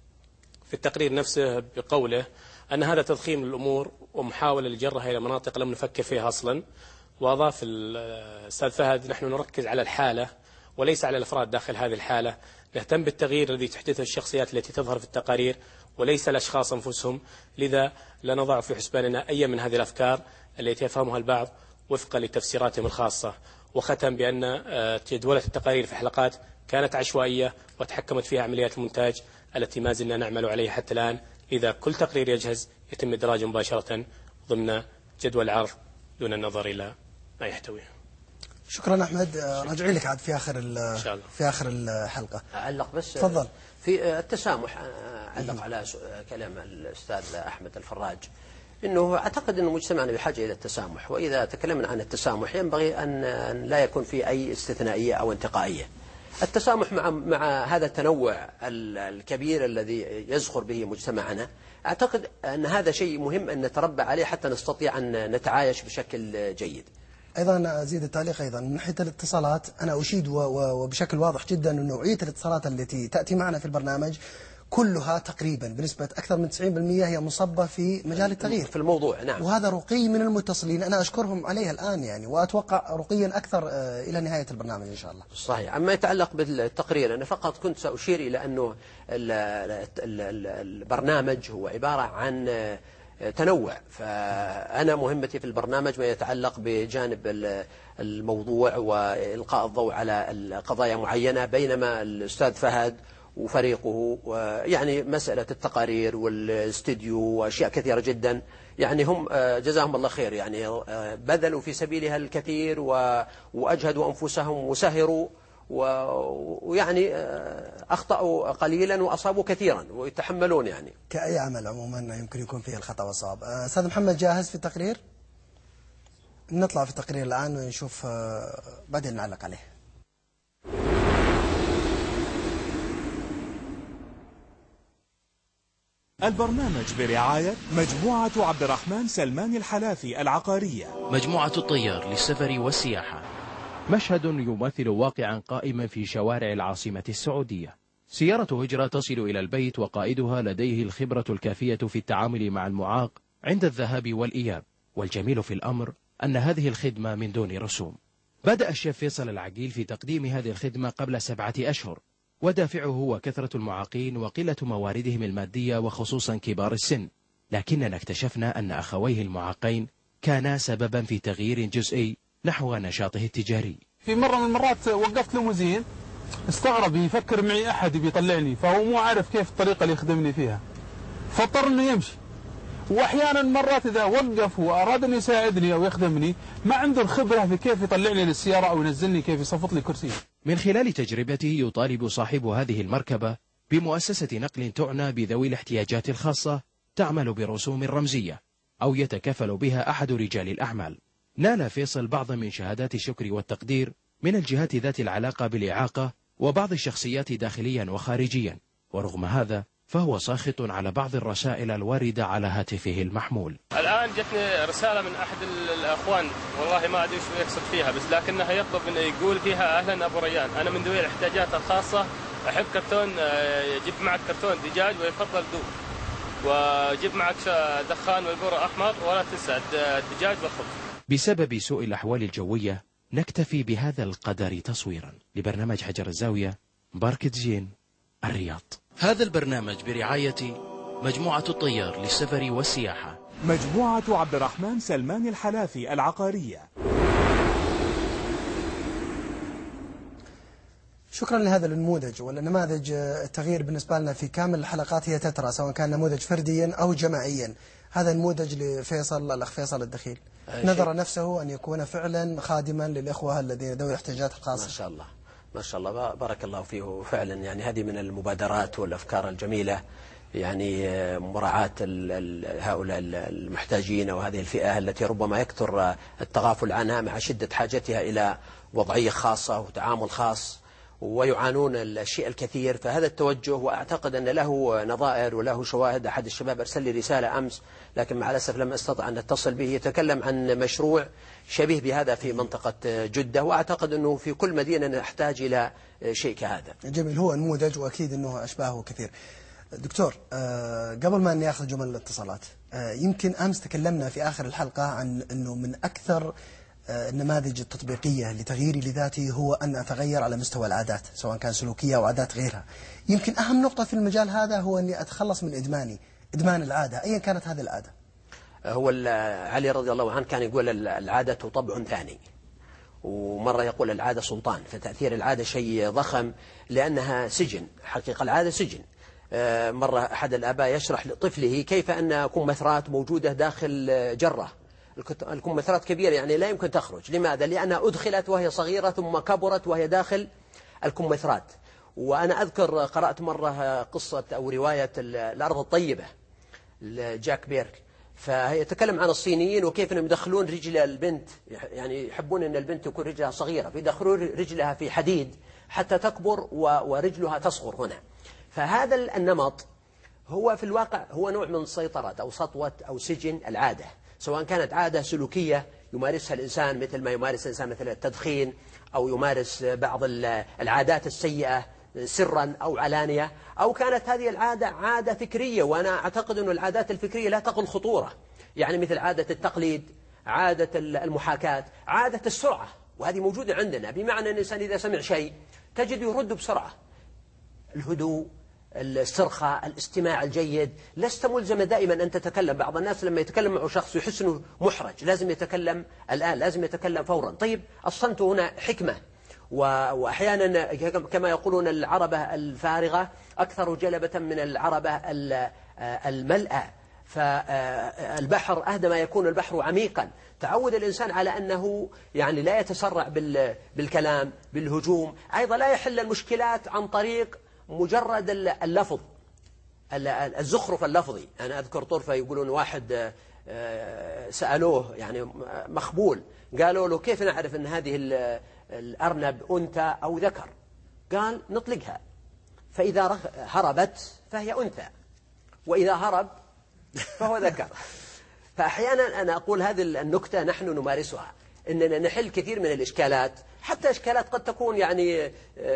في التقرير نفسه بقوله أن هذا تضخيم للأمور ومحاولة لجرها إلى مناطق لم نفكر فيها أصلا. وأضاف الأستاذ فهد: نحن نركز على الحالة وليس على الأفراد داخل هذه الحالة، نهتم بالتغيير الذي تحدثه الشخصيات التي تظهر في التقارير وليس الأشخاص أنفسهم، لذا لا نضع في حسباننا أي من هذه الأفكار التي يفهمها البعض وفقا لتفسيراتهم الخاصة. وختم بأن جدولة التقارير في حلقات كانت عشوائية وتحكمت فيها عمليات المونتاج التي ما زلنا نعمل عليها حتى الآن، لذا كل تقرير يجهز يتم إدراجه مباشرة ضمن جدول العرض دون النظر إلى ما يحتويه. شكرا أحمد، راجعي لك عاد في آخر في آخر الحلقة. أعلق بس تفضل. في التسامح، أعلق على كلام الأستاذ أحمد الفراج، إنه أعتقد أن مجتمعنا بحاجة إلى التسامح، وإذا تكلمنا عن التسامح ينبغي أن لا يكون في أي استثنائية أو انتقائية. التسامح مع مع هذا التنوع الكبير الذي يزخر به مجتمعنا، أعتقد أن هذا شيء مهم أن نتربى عليه حتى نستطيع أن نتعايش بشكل جيد. أيضا أزيد التعليق أيضا من ناحية الاتصالات، أنا أشيد وبشكل واضح جدا أن نوعية الاتصالات التي تأتي معنا في البرنامج كلها تقريبا بنسبة أكثر من تسعين بالمئة هي مصبة في مجال التغيير في الموضوع. نعم. وهذا رقي من المتصلين، أنا أشكرهم عليها الآن يعني، وأتوقع رقيا أكثر إلى نهاية البرنامج إن شاء الله. صحيح. أما يتعلق بالتقرير، أنا فقط كنت سأشير إلى أنه البرنامج هو عبارة عن تنوع، فأنا مهمتي في البرنامج ما يتعلق بجانب الموضوع وإلقاء الضوء على قضايا معينة، بينما الأستاذ فهد وفريقه يعني مسألة التقارير والاستديو وأشياء كثيرة جدا، يعني هم جزاهم الله خير، يعني بذلوا في سبيلها الكثير وأجهدوا أنفسهم وسهروا، ويعني أخطأوا قليلا وأصابوا كثيرا ويتحملون يعني كأي عمل عموما يمكن يكون فيه الخطأ والصواب. أستاذ محمد جاهز في التقرير؟ نطلع في التقرير الآن ونشوف بعدين نعلق عليه. البرنامج برعاية مجموعة عبد الرحمن سلمان الحلافي العقارية، مجموعة الطيار للسفر والسياحة، مشهد يمثل واقعا قائما في شوارع العاصمة السعودية. سيارة هجرة تصل إلى البيت وقائدها لديه الخبرة الكافية في التعامل مع المعاق عند الذهاب والإياب، والجميل في الأمر أن هذه الخدمة من دون رسوم. بدأ الشيف فيصل العقيل في تقديم هذه الخدمة قبل سبعة أشهر، ودافعه هو كثرة المعاقين وقلة مواردهم المادية وخصوصا كبار السن، لكننا اكتشفنا أن أخويه المعاقين كانا سببا في تغيير جزئي نحو نشاطه التجاري. في مرة من المرات وقفت ليموزين، استغرب يفكر معي أحد بيطلعني، فهو مو عارف كيف الطريقة اللي يخدمني فيها، فاضطر إنه يمشي. وأحيانا مرات إذا وقف وأراد أن يساعدني أو يخدمني ما عنده الخبرة في كيف يطلعني للسيارة أو ينزلني، كيف يصفط لي كرسي. من خلال تجربته يطالب صاحب هذه المركبة بمؤسسة نقل تعنى بذوي الاحتياجات الخاصة تعمل برسوم رمزية أو يتكفل بها أحد رجال الأعمال. نال فيصل بعض من شهادات الشكر والتقدير من الجهات ذات العلاقة بالإعاقة وبعض الشخصيات داخليا وخارجيا، ورغم هذا فهو ساخط على بعض الرسائل الواردة على هاتفه المحمول. الآن جتني رسالة من أحد الأخوان، والله ما أدري شو يقصد فيها، بس لكنها يطلب من يقول فيها أهلا أبو ريان، أنا من ذوي الاحتياجات الخاصة، أحب كرتون، جيب معك كرتون دجاج ويفضل ذوق، وجيب معك دخان والبورة أحمر، ولا تنسى الدجاج والخبز. بسبب سوء الأحوال الجوية نكتفي بهذا القدر تصويرا. لبرنامج حجر الزاوية، مبارك زين، الرياض. هذا البرنامج برعاية مجموعة الطيار للسفر والسياحة، مجموعة عبد الرحمن سلمان الحلافي العقارية. شكرا لهذا النموذج والنماذج. التغيير بالنسبة لنا في كامل الحلقات هي تترى، سواء كان نموذج فرديا أو جماعيا. هذا نموذج لفيصل، الأخ فيصل الدخيل، نذر نفسه أن يكون فعلا خادما للإخوة الذين ذوي الاحتياجات الخاصة. ما شاء الله ما شاء الله، بارك الله فيه. فعلا يعني هذه من المبادرات والأفكار الجميلة، يعني مراعاة هؤلاء المحتاجين وهذه الفئة التي ربما يكثر التغافل عنها مع شدة حاجتها إلى وضعية خاصة وتعامل خاص، ويعانون الشيء الكثير. فهذا التوجه، وأعتقد أن له نظائر وله شواهد. أحد الشباب أرسل لي رسالة أمس، لكن مع الأسف لم أستطع أن أتصل به، يتكلم عن مشروع شبيه بهذا في منطقة جدة، وأعتقد أنه في كل مدينة نحتاج إلى شيء كهذا. جميل، هو نموذج وأكيد أنه أشباهه كثير. دكتور، قبل ما ناخذ جمل الاتصالات، يمكن أمس تكلمنا في آخر الحلقة عن أنه من أكثر النماذج التطبيقية لتغييري لذاتي هو أن أتغير على مستوى العادات، سواء كان سلوكية أو عادات غيرها. يمكن أهم نقطة في المجال هذا هو أني أتخلص من إدماني، إدمان العادة أيا كانت هذه العادة. هو علي رضي الله عنه كان يقول العادة طبع ثاني، ومرة يقول العادة سلطان. فتأثير العادة شيء ضخم لأنها سجن، حقيقة العادة سجن. مرة أحد الآباء يشرح لطفله كيف أن كمثرات موجودة داخل جرة، الكمثرات كبيرة يعني لا يمكن تخرج. لماذا؟ لأنها أدخلت وهي صغيرة ثم كبرت وهي داخل الكمثرات. وأنا أذكر قرأت مرة قصة أو رواية الأرض الطيبة لجاك بيرك، فيتكلم عن الصينيين وكيف أنهم يدخلون رجل البنت، يعني يحبون أن البنت يكون رجلها صغيرة، فيدخلون رجلها في حديد حتى تكبر ورجلها تصغر هنا. فهذا النمط هو في الواقع هو نوع من سيطرة أو سطوة أو سجن العادة، سواء كانت عادة سلوكية يمارسها الإنسان مثل ما يمارس الإنسان مثل التدخين، أو يمارس بعض العادات السيئة سرا أو علانية، أو كانت هذه العادة عادة فكرية. وأنا أعتقد أن العادات الفكرية لا تقل خطورة، يعني مثل عادة التقليد، عادة المحاكاة، عادة السرعة، وهذه موجودة عندنا، بمعنى أن الإنسان إذا سمع شيء تجد يرد بسرعة. الهدوء، الاسترخاء، الاستماع الجيد، لست ملزمة دائما أن تتكلم. بعض الناس لما يتكلم مع شخص يحس أنه محرج، لازم يتكلم الآن، لازم يتكلم فورا. طيب الصمت هنا حكمة، وأحيانا كما يقولون العربة الفارغة أكثر جلبة من العربة الملأة. فالبحر أهدى ما يكون البحر عميقا. تعود الإنسان على أنه يعني لا يتسرع بالكلام، بالهجوم. أيضا لا يحل المشكلات عن طريق مجرد اللفظ، الزخرف اللفظي. أنا أذكر طرفة يقولون واحد سألوه يعني مخبول، قالوا له كيف نعرف أن هذه الأرنب أنثى أو ذكر؟ قال نطلقها، فإذا هربت فهي أنثى، وإذا هرب فهو ذكر. فأحيانا أنا أقول هذه النكتة نحن نمارسها. أننا نحل كثير من الإشكالات، حتى إشكالات قد تكون يعني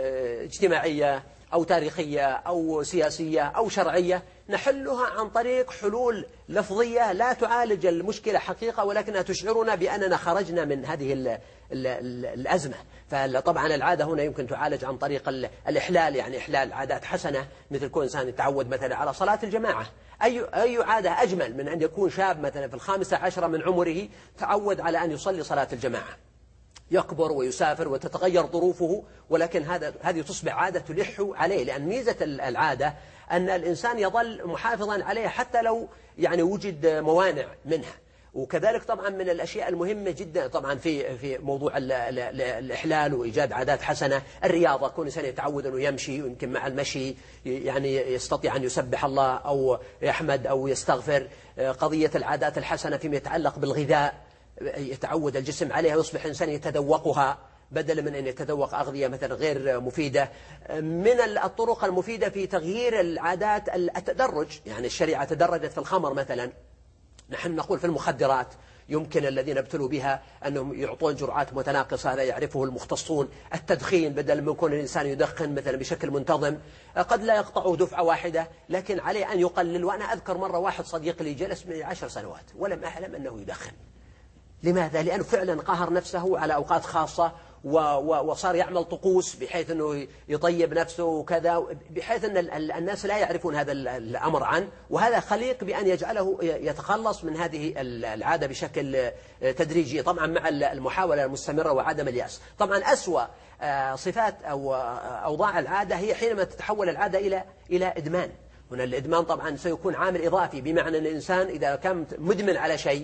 اجتماعية أو تاريخية أو سياسية أو شرعية، نحلها عن طريق حلول لفظية لا تعالج المشكلة حقيقة، ولكنها تشعرنا بأننا خرجنا من هذه ال ال ال الأزمة. فطبعا العادة هنا يمكن تعالج عن طريق الإحلال، يعني إحلال عادات حسنة، مثل كون إنسان يتعود مثلا على صلاة الجماعة. أي أي عادة أجمل من أن يكون شاب مثلا في الخامسة عشرة من عمره تعود على أن يصلي صلاة الجماعة، يكبر ويسافر وتتغير ظروفه، ولكن هذا هذه تصبح عادة تلح عليه، لأن ميزة العادة أن الإنسان يظل محافظا عليها حتى لو يعني وجد موانع منها. وكذلك طبعا من الأشياء المهمة جدا طبعا في في موضوع ال ال الإحلال وإيجاد عادات حسنة الرياضة. كل إنسان يتعود أنه يمشي، ويمكن مع المشي يعني يستطيع أن يسبح الله أو يحمد أو يستغفر. قضية العادات الحسنة فيما يتعلق بالغذاء، يتعود الجسم عليها ويصبح إنسان يتذوقها بدلا من أن يتذوق أغذية مثلا غير مفيدة. من الطرق المفيدة في تغيير العادات التدرج، يعني الشريعة تدرجت في الخمر مثلا، نحن نقول في المخدرات يمكن الذين ابتلوا بها أنهم يعطون جرعات متناقصة، هذا يعرفه المختصون. التدخين بدل من يكون الإنسان يدخن مثلا بشكل منتظم، قد لا يقطعه دفعة واحدة لكن عليه أن يقلل. وأنا أذكر مرة واحد صديق لي جلس من عشر سنوات ولم أعلم أنه يدخن. لماذا؟ لأنه فعلا قهر نفسه على أوقات خاصة وصار يعمل طقوس بحيث أنه يطيب نفسه وكذا، بحيث أن الناس لا يعرفون هذا الأمر عنه، وهذا خليق بأن يجعله يتخلص من هذه العادة بشكل تدريجي، طبعا مع المحاولة المستمرة وعدم اليأس. طبعا أسوأ صفات أو أوضاع العادة هي حينما تتحول العادة إلى إلى إدمان. هنا الإدمان طبعا سيكون عامل إضافي، بمعنى أن الإنسان إذا كان مدمن على شيء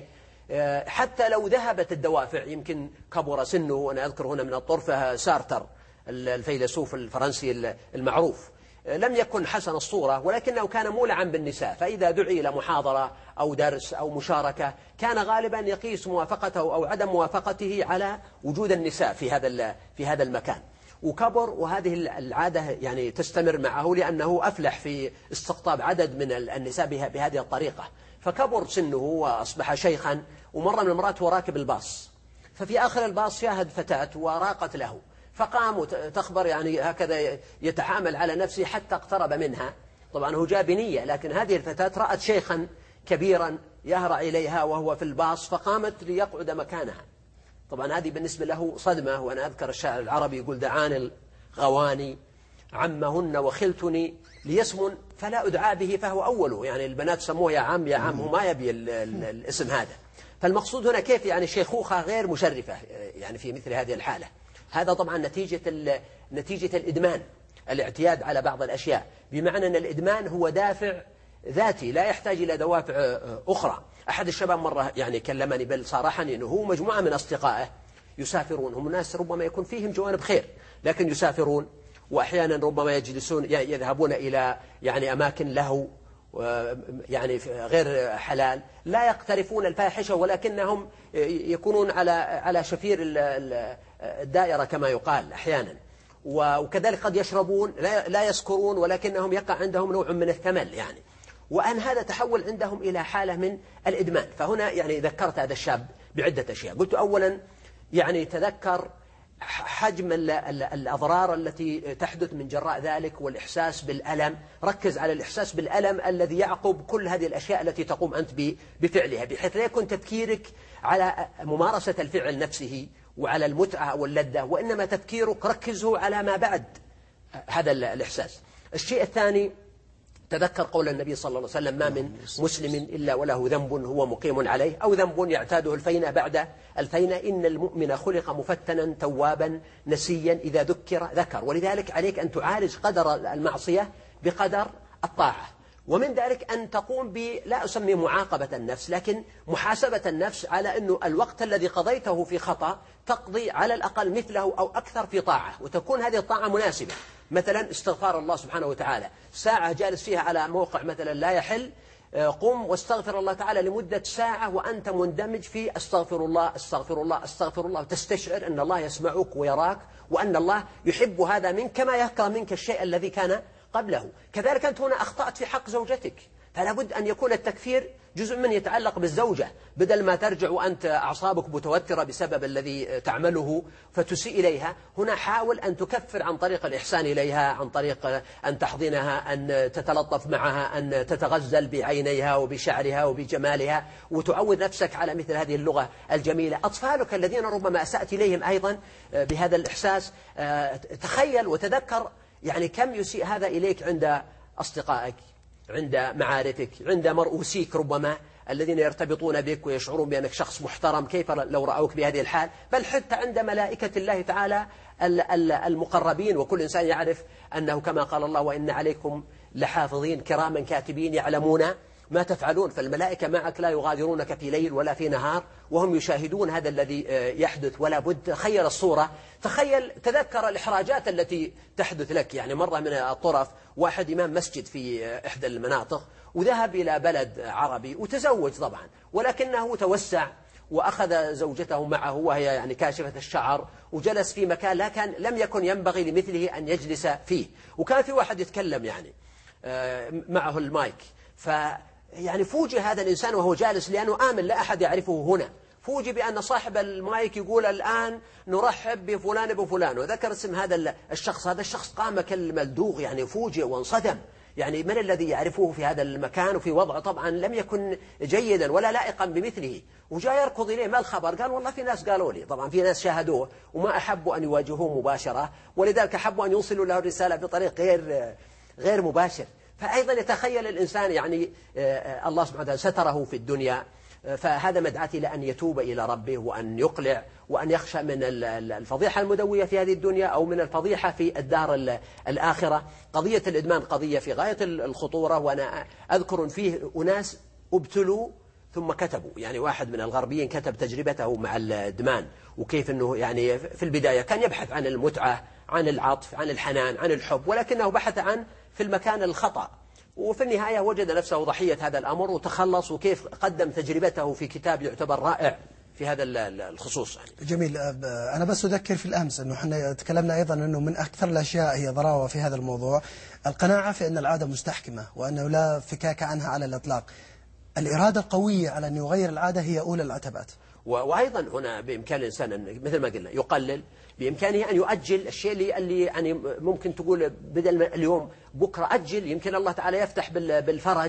حتى لو ذهبت الدوافع، يمكن كبر سنه. وأنا أذكر هنا من الطرفة سارتر الفيلسوف الفرنسي المعروف، لم يكن حسن الصورة ولكنه كان مولعا بالنساء، فإذا دعي إلى محاضرة أو درس أو مشاركة كان غالبا يقيس موافقته أو عدم موافقته على وجود النساء في هذا في هذا المكان. وكبر وهذه العادة يعني تستمر معه، لأنه أفلح في استقطاب عدد من النساء بهذه الطريقة. فكبر سنه وأصبح شيخا، ومرة من المرات هو راكب الباص، ففي آخر الباص شاهد فتاة وراقت له، فقام وتخبر يعني هكذا يتحامل على نفسه حتى اقترب منها. طبعا هو جاء بنية، لكن هذه الفتاة رأت شيخا كبيرا يهرع إليها وهو في الباص، فقامت ليقعد مكانها. طبعا هذه بالنسبة له صدمة. وأنا أذكر الشاعر العربي يقول: دعاني الغواني عمهن وخلتني ليسمن فلا أدعى به فهو أوله. يعني البنات سموه يا عم يا عم، وما يبي ال ال الاسم هذا. فالمقصود هنا كيف يعني شيخوخة غير مشرفة يعني في مثل هذه الحالة. هذا طبعا نتيجة نتيجة الإدمان، الاعتياد على بعض الأشياء، بمعنى أن الإدمان هو دافع ذاتي لا يحتاج إلى دوافع أخرى. أحد الشباب مرة يعني كلمني بل صارحني أنه هو مجموعة من أصدقائه يسافرون، هم ناس ربما يكون فيهم جوانب خير، لكن يسافرون وأحيانا ربما يجلسون يذهبون إلى يعني أماكن له يعني غير حلال، لا يقترفون الفاحشة ولكنهم يكونون على على شفير الدائرة كما يقال أحيانا. وكذلك قد يشربون لا يسكرون ولكنهم يقع عندهم نوع من الثمل يعني، وأن هذا تحول عندهم إلى حالة من الإدمان. فهنا يعني ذكرت هذا الشاب بعدة أشياء. قلت أولا يعني تذكر حجم الأضرار التي تحدث من جراء ذلك والإحساس بالألم. ركز على الإحساس بالألم الذي يعقب كل هذه الأشياء التي تقوم أنت بفعلها، بحيث لا يكون تفكيرك على ممارسة الفعل نفسه وعلى المتعة واللذة، وإنما تفكيرك ركزه على ما بعد هذا الإحساس. الشيء الثاني تذكر قول النبي صلى الله عليه وسلم: ما من مسلم إلا وله ذنب هو مقيم عليه، أو ذنب يعتاده الفينة بعد الفينة. إن المؤمن خلق مفتنا توابا نسيا إذا ذكر ذكر. ولذلك عليك أن تعالج قدر المعصية بقدر الطاعة، ومن ذلك أن تقوم ب لا أسمي معاقبة النفس لكن محاسبة النفس على أنه الوقت الذي قضيته في خطأ تقضي على الأقل مثله أو أكثر في طاعة، وتكون هذه الطاعة مناسبة. مثلا استغفار الله سبحانه وتعالى، ساعة جالس فيها على موقع مثلا لا يحل، قم واستغفر الله تعالى لمدة ساعة وأنت مندمج في استغفر الله استغفر الله استغفر الله، وتستشعر أن الله يسمعك ويراك وأن الله يحب هذا منك كما يكره منك الشيء الذي كان قبله. كذلك أنت هنا أخطأت في حق زوجتك، فلا بد أن يكون التكفير جزء منه يتعلق بالزوجة، بدل ما ترجع وأنت أعصابك متوترة بسبب الذي تعمله فتسيء إليها. هنا حاول أن تكفر عن طريق الإحسان إليها، عن طريق أن تحضنها، أن تتلطف معها، أن تتغزل بعينيها وبشعرها وبجمالها، وتعود نفسك على مثل هذه اللغة الجميلة. أطفالك الذين ربما أسأت إليهم أيضا بهذا الإحساس، تخيل وتذكر يعني كم يسيء هذا إليك عند أصدقائك، عند معارفك، عند مرؤوسيك ربما الذين يرتبطون بك ويشعرون بأنك شخص محترم، كيف لو رأوك بهذه الحال؟ بل حتى عند ملائكة الله تعالى المقربين، وكل إنسان يعرف أنه كما قال الله وإن عليكم لحافظين كراما كاتبين يعلمون ما تفعلون. فالملائكة معك لا يغادرونك في ليل ولا في نهار وهم يشاهدون هذا الذي يحدث. ولا بد تخيل الصورة، تخيل تذكر الإحراجات التي تحدث لك. يعني مرة من الطرف واحد إمام مسجد في إحدى المناطق وذهب إلى بلد عربي وتزوج طبعا، ولكنه توسع وأخذ زوجته معه وهي يعني كاشفة الشعر، وجلس في مكان لا كان لم يكن ينبغي لمثله أن يجلس فيه. وكان في واحد يتكلم يعني معه المايك، ف يعني فوجئ هذا الإنسان وهو جالس لأنه آمن لا أحد يعرفه هنا، فوجئ بأن صاحب المايك يقول الآن نرحب بفلان بفلان، وذكر اسم هذا الشخص. هذا الشخص قام كالملدوغ، يعني فوجئ وانصدم، يعني من الذي يعرفه في هذا المكان وفي وضع طبعا لم يكن جيدا ولا لائقا بمثله. وجاء يركض إليه، ما الخبر؟ قال والله في ناس قالوا لي. طبعا في ناس شاهدوه وما أحبوا أن يواجهوه مباشرة، ولذلك أحبوا أن يوصلوا له الرسالة بطريق غير غير مباشر. فأيضا يتخيل الإنسان يعني الله سبحانه وتعالى ستره في الدنيا، فهذا مدعاة إلى أن يتوب إلى ربه وأن يقلع وأن يخشى من الفضيحة المدوية في هذه الدنيا أو من الفضيحة في الدار الآخرة. قضية الإدمان قضية في غاية الخطورة، وأنا أذكر فيه أناس ابتلوا ثم كتبوا. يعني واحد من الغربيين كتب تجربته مع الإدمان، وكيف أنه يعني في البداية كان يبحث عن المتعة، عن العطف، عن الحنان، عن الحب، ولكنه بحث عن في المكان الخطأ، وفي النهاية وجد نفسه ضحية هذا الأمر وتخلص، وكيف قدم تجربته في كتاب يعتبر رائع في هذا الخصوص. يعني. جميل. أنا بس أذكر في الأمس أنه احنا تكلمنا أيضا أنه من أكثر الأشياء هي ضراوة في هذا الموضوع القناعة في أن العادة مستحكمة وأنه لا فكاك عنها على الإطلاق. الإرادة القوية على أن يغير العادة هي أولى العتبات. وأيضا هنا بإمكان الإنسان مثل ما قلنا يقلل، بإمكانه أن يؤجل الشيء اللي, اللي يعني ممكن تقول بدل اليوم بكرة أجل، يمكن الله تعالى يفتح بالفرج.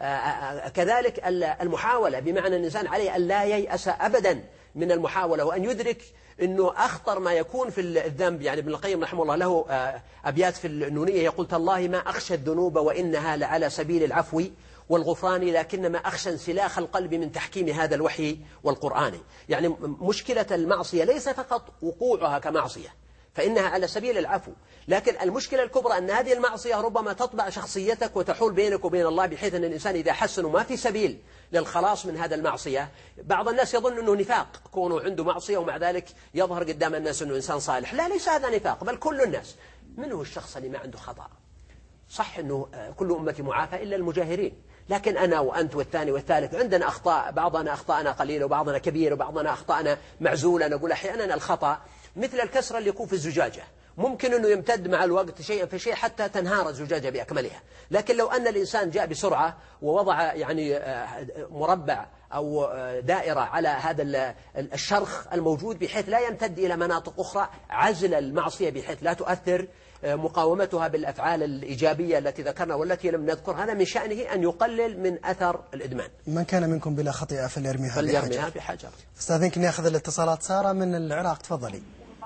كذلك المحاولة، بمعنى أن الإنسان عليه أن لا ييأس أبدا من المحاولة، وأن يدرك أنه أخطر ما يكون في الذنب. يعني ابن القيم رحمه الله له أبيات في النونية يقول تالله ما أخشى الذنوب وإنها لعلى سبيل العفو والغفران، لكنما أخشى انسلاخ القلب من تحكيم هذا الوحي والقرآن. يعني مشكلة المعصية ليس فقط وقوعها كمعصية، فإنها على سبيل العفو، لكن المشكلة الكبرى أن هذه المعصية ربما تطبع شخصيتك وتحول بينك وبين الله، بحيث أن الإنسان إذا حس أنه ما في سبيل للخلاص من هذا المعصية. بعض الناس يظن أنه نفاق كونه عنده معصية ومع ذلك يظهر قدام الناس أنه إنسان صالح. لا، ليس هذا نفاق، بل كل الناس. من هو الشخص اللي ما عنده خطأ؟ صح أنه كل أمتي معافى إلا المجاهرين، لكن أنا وأنت والثاني والثالث عندنا أخطاء، بعضنا أخطأنا قليلة وبعضنا كبير وبعضنا أخطأنا معزولة. نقول أحيانا الخطأ مثل الكسرة اللي يكون في الزجاجة، ممكن أنه يمتد مع الوقت شيئا فشيء حتى تنهار الزجاجة بأكملها. لكن لو أن الإنسان جاء بسرعة ووضع يعني مربع أو دائرة على هذا الشرخ الموجود بحيث لا يمتد إلى مناطق أخرى، عزل المعصية بحيث لا تؤثر مقاومتها بالأفعال الإيجابية التي ذكرنا والتي لم نذكر، هذا من شأنه أن يقلل من أثر الإدمان. من كان منكم بلا خطيئة فليرميها فليرميها بحجر. استاذنك أني أخذ الاتصالات. سارة من العراق، تفضلي.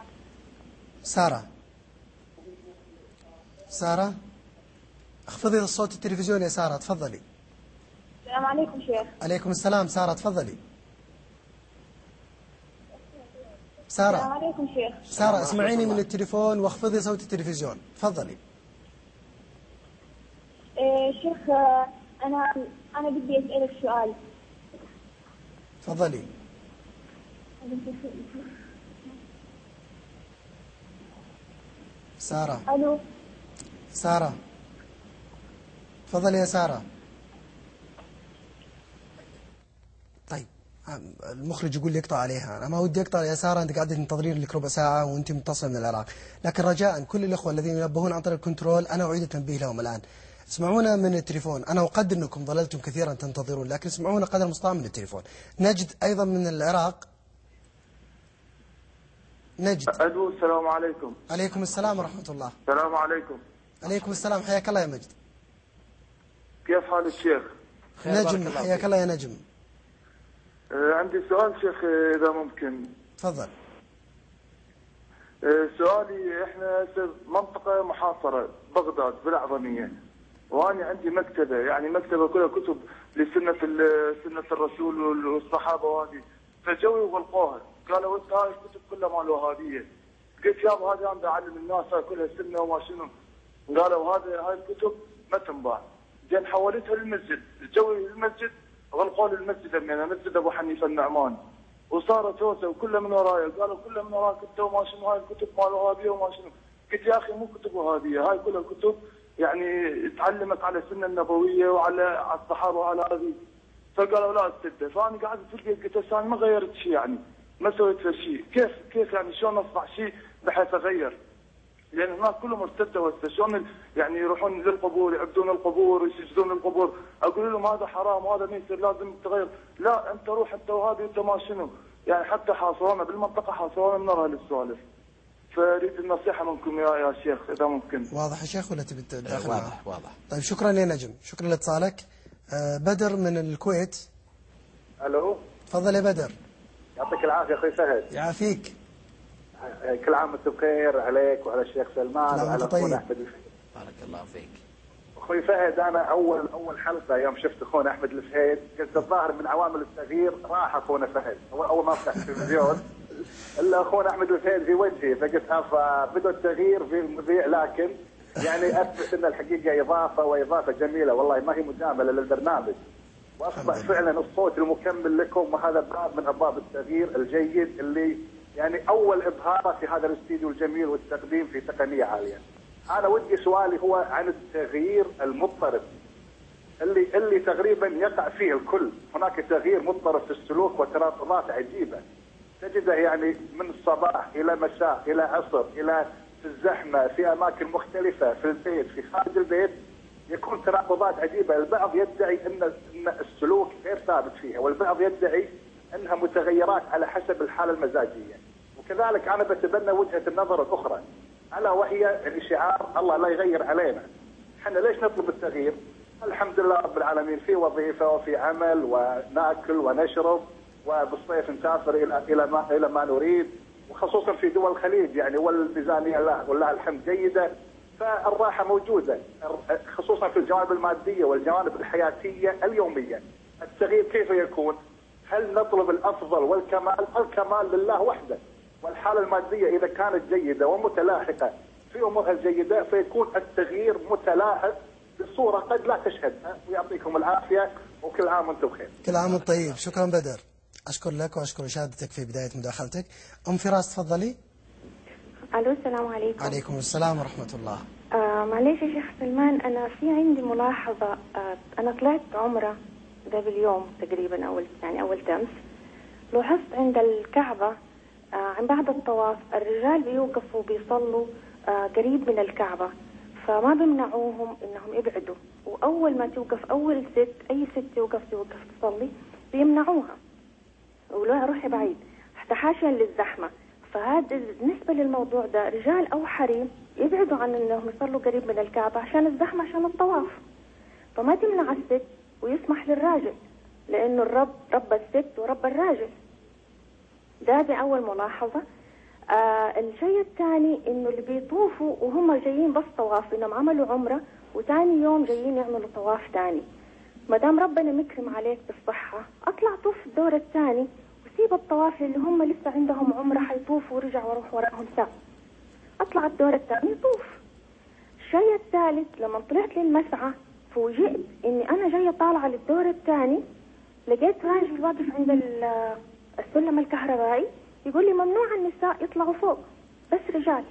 سارة سارة اخفضي الصوت التلفزيون يا سارة، تفضلي. السلام عليكم شيخ. عليكم السلام. سارة تفضلي. سارة. السلام عليكم شيخ. سارة اسمعيني من التليفون واخفضي صوت التلفزيون، تفضلي. إيه شيخ، أنا أنا بدي أسألك سؤال. تفضلي. سارة. ألو. سارة تفضلي يا سارة. طيب المخرج يقول لي اقطع عليها، أنا ما ودي أقطع يا سارة، أنت قاعدة تنتظرين لك ربع ساعة وأنت متصلة من العراق، لكن رجاء كل الأخوة الذين ينبهون عن طريق الكنترول أنا أعيد التنبيه لهم الآن. اسمعونا من التليفون. أنا أقدر أنكم ظللتم كثيرا تنتظرون، لكن اسمعونا قدر المستطاع من التليفون. نجد أيضا من العراق. نجد. أدو السلام عليكم. عليكم السلام ورحمة الله. السلام عليكم. عليكم السلام، حياك الله يا مجد. كيف حال الشيخ؟ نجم، حياك الله يا نجم. آه عندي سؤال شيخ إذا ممكن. تفضل. آه سؤالي احنا منطقة محاصرة بغداد بالأعظمية، وأنا عندي مكتبة، يعني مكتبة كلها كتب لسنة سنة الرسول والصحابة وهذه، فجوي وغلقوها، قالوا انت هاي الكتب كلها مال وهابية. قلت يابا هذه انا بعلم الناس هاي كلها سنة وما شنو. قالوا هذه هاي الكتب ما تنباع. زين حولتها للمسجد، جوي المسجد غلقوا لي المسجد منها، مسجد ابو حنيفه النعمان، وصارت هوسه وكلها من ورايا، قالوا كلها من وراك انت وما شنو هاي الكتب مال وهابيه وما شنو. قلت يا اخي مو كتب وهابيه، هاي كلها كتب يعني تعلمت على السنه النبويه وعلى على الصحابه وعلى هذه. فقالوا لا تسده، فانا قاعد في البيت قلت انا ما غيرت شيء، يعني ما سويت شيء، كيف كيف يعني شلون اصنع شيء بحيث اغير؟ لان الناس كلهم ارتدوا هسه، شلون يعني يروحون للقبور يعبدون القبور ويسجدون القبور، اقول لهم هذا حرام وهذا ما يصير لازم تغير، لا انت روح انت وهذه انت ما شنو، يعني حتى حاصرونا بالمنطقه حاصرونا من وراء هالسوالف. فاريد النصيحه منكم يا يا شيخ اذا ممكن. واضح يا شيخ ولا تبي تدخل؟ واضح واضح. طيب شكرا يا نجم، شكرا لاتصالك. آه بدر من الكويت. الو. تفضل يا بدر. يعطيك العافيه اخوي فهد. يعافيك. كل عام وانت بخير، عليك وعلى الشيخ سلمان وعلى اخونا احمد الفهد. بارك الله فيك. اخوي فهد انا اول اول حلقه يوم شفت اخونا احمد الفهد قلت الظاهر من عوامل التغيير راح اخونا فهد، اول ما افتح التلفزيون الا اخونا احمد الفهد في وجهي، فقلت ها بدا التغيير في المذيع، لكن يعني اثبت ان الحقيقه اضافه واضافه جميله والله ما هي مجامله للبرنامج، واصبح فعلا الصوت المكمل لكم، وهذا باب من ابواب التغيير الجيد اللي يعني اول اظهاره في هذا الاستديو الجميل والتقديم في تقنيه عاليه. انا ودي سؤالي هو عن التغيير المضطرب اللي اللي تقريبا يقع فيه الكل، هناك تغيير مضطرب في السلوك وتناقضات عجيبه تجده يعني من الصباح الى مساء الى عصر الى في الزحمه في اماكن مختلفه في البيت في خارج البيت، يكون تناقضات عجيبه، البعض يدعي ان ان السلوك غير ثابت فيها، والبعض يدعي انها متغيرات على حسب الحاله المزاجيه. وكذلك انا بتبنى وجهه النظر الاخرى الا وهي يعني شعار الله لا يغير علينا. احنا ليش نطلب التغيير؟ الحمد لله رب العالمين في وظيفه وفي عمل وناكل ونشرب، وبالصيف نسافر الى الى ما الى ما نريد، وخصوصا في دول الخليج يعني والميزانيه لا ولله الحمد جيده، فالراحه موجوده خصوصا في الجوانب الماديه والجوانب الحياتيه اليوميه. التغيير كيف يكون؟ هل نطلب الافضل والكمال؟ الكمال لله وحده، والحاله الماديه اذا كانت جيده ومتلاحقه في امورها الجيده فيكون التغيير متلاحق بصوره قد لا تشهدها. ويعطيكم العافيه وكل عام وانتم بخير. كل عام وانت طيب. شكرا بدر، اشكر لك واشكر اشادتك في بدايه مداخلتك. ام فراس تفضلي. الو السلام عليكم. عليكم السلام ورحمه الله. آه معليش يا شيخ سلمان، انا في عندي ملاحظه. آه انا طلعت عمره قبل يوم تقريبا اول يعني اول امس، لاحظت عند الكعبه آه عند بعد الطواف الرجال بيوقفوا بيصلوا آه قريب من الكعبه، فما بيمنعوهم انهم يبعدوا، واول ما توقف اول ست اي ست توقف توقف تصلي بيمنعوها ولا روحي بعيد حتى حاشا للزحمه. فهذا بالنسبه للموضوع ده رجال او حريم يبعدوا عن انهم يصلوا قريب من الكعبه عشان الزحمه عشان الطواف، فما تمنع الست ويسمح للراجل، لانه الرب رب الست ورب الراجل. ده بأول ملاحظه. آه الشيء الثاني انه اللي بيطوفوا وهم جايين بس طواف، انهم عملوا عمره وثاني يوم جايين يعملوا طواف ثاني، ما دام ربنا مكرم عليك بالصحه اطلع طوف الدور الثاني وسيب الطواف اللي هم لسه عندهم عمره حيطوفوا ورجع واروح وراهم ساعه، اطلع الدور الثاني طوف. الشيء الثالث لما طلعت للمسعى فوجئت اني انا جايه طالعه للدور الثاني، لقيت راجل واقف عند السلم الكهربائي يقول لي ممنوع النساء يطلعوا فوق بس رجال.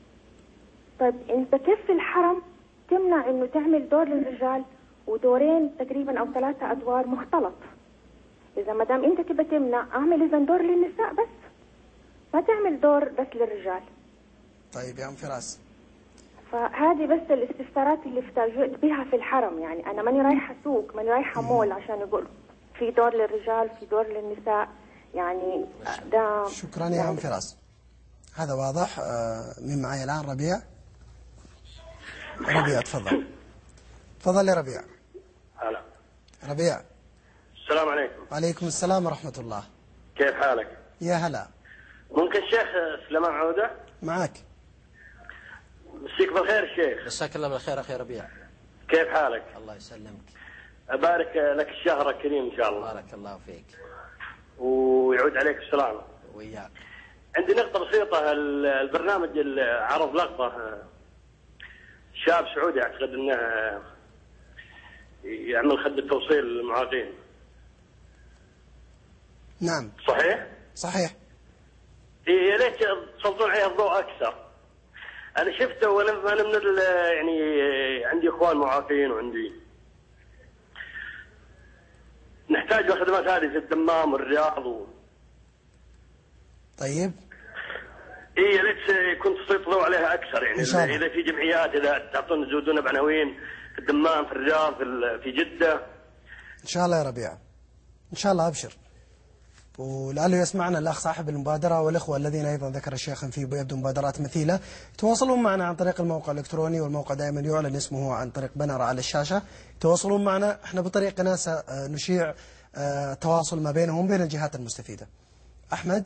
طيب انت كيف في الحرم تمنع انه تعمل دور للرجال ودورين تقريبا او ثلاثه ادوار مختلط؟ اذا ما دام انت تبى تمنع اعمل اذا دور للنساء بس، ما تعمل دور بس للرجال. طيب يا ام فراس. فهذه بس الاستفسارات اللي افتاجئت بها في الحرم. يعني أنا ماني رايحة سوق، ماني رايحة مول عشان يقول في دور للرجال في دور للنساء. يعني ده شكرا يا أم فراس، هذا واضح. من معي الآن ربيع. ربيع تفضل. تفضل يا ربيع. هلا ربيع. السلام عليكم. وعليكم السلام ورحمة الله. كيف حالك؟ يا هلا. ممكن الشيخ سليمان عودة؟ معك. مسيك بالخير الشيخ. مساك الله بالخير أخي ربيع. كيف حالك؟ الله يسلمك. أبارك لك الشهر الكريم إن شاء الله. بارك الله فيك. ويعود عليك السلامة. وياك. عندي نقطة بسيطة. البرنامج عرض لقطة شاب سعودي أعتقد أنه يعمل خدمة توصيل للمعاقين. نعم. صحيح؟ صحيح. يا ليت تسلطون عليه الضوء أكثر. أنا شفته وأنا أنا من يعني عندي إخوان معاقين وعندي نحتاج الخدمات هذه في الدمام والرياض و... طيب. إيه يا ليت كنت تسيطروا عليها أكثر. يعني إذا في جمعيات إذا تعطون تزودون بعناوين في الدمام في الرياض في في جدة. إن شاء الله يا ربيع. إن شاء الله أبشر. ولعله يسمعنا الأخ صاحب المبادرة والإخوة الذين أيضا ذكر الشيخ في يبدو مبادرات مثيلة، تواصلون معنا عن طريق الموقع الإلكتروني، والموقع دائما يعلن اسمه عن طريق بنر على الشاشة. تواصلون معنا، احنا بطريقنا سنشيع تواصل ما بينهم وبين الجهات المستفيدة. أحمد.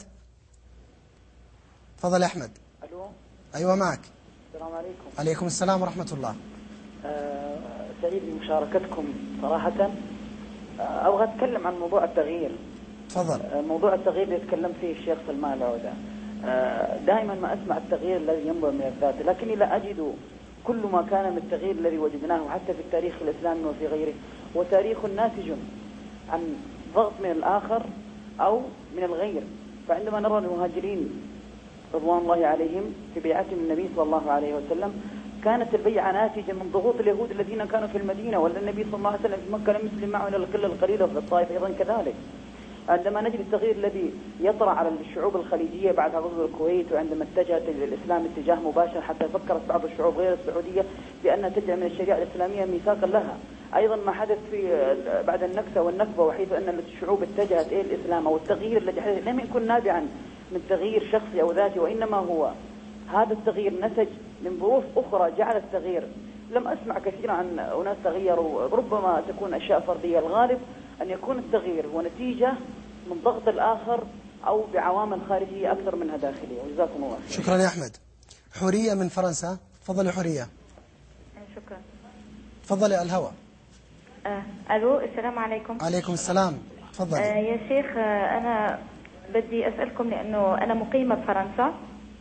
تفضل يا أحمد. ألو. أيوة معك. السلام عليكم. عليكم السلام ورحمة الله. أه سعيد بمشاركتكم صراحة. أه أبغى أتكلم عن موضوع التغيير. تفضل. موضوع التغيير اللي يتكلم فيه الشيخ سلمان العودة. دائما ما أسمع التغيير الذي ينبع من الذات، لكني لا أجد كل ما كان من التغيير الذي وجدناه حتى في التاريخ الإسلامي وفي غيره، هو تاريخ ناتج عن ضغط من الآخر أو من الغير. فعندما نرى المهاجرين رضوان الله عليهم في بيعتهم النبي صلى الله عليه وسلم، كانت البيعة ناتجة من ضغوط اليهود الذين كانوا في المدينة، ولا النبي صلى الله عليه وسلم في مكة لم يسلم معه إلا القلة القليلة، وفي الطائف أيضا كذلك. عندما نجد التغيير الذي يطرأ على الشعوب الخليجية بعد غزو الكويت، وعندما اتجهت الإسلام اتجاه مباشر حتى فكرت بعض الشعوب غير السعودية بأنها تجعل من الشريعة الإسلامية ميثاقا لها. أيضا ما حدث في بعد النكسة والنكبة، وحيث أن الشعوب اتجهت إلى الإسلام، أو التغيير الذي حدث لم يكن نابعا من تغيير شخصي أو ذاتي، وإنما هو هذا التغيير نتج من ظروف أخرى جعل التغيير. لم أسمع كثيرا عن أناس تغيروا، ربما تكون أشياء فردية. الغالب أن يكون التغيير هو نتيجة من ضغط الآخر أو بعوامل خارجية أكثر منها داخلية. وجزاكم الله خير. شكرا يا أحمد. حورية من فرنسا. تفضلي حورية. شكرا. تفضلي الهوى. آه. ألو السلام عليكم. عليكم السلام. تفضلي. آه يا شيخ، آه أنا بدي أسألكم لأنه أنا مقيمة بفرنسا،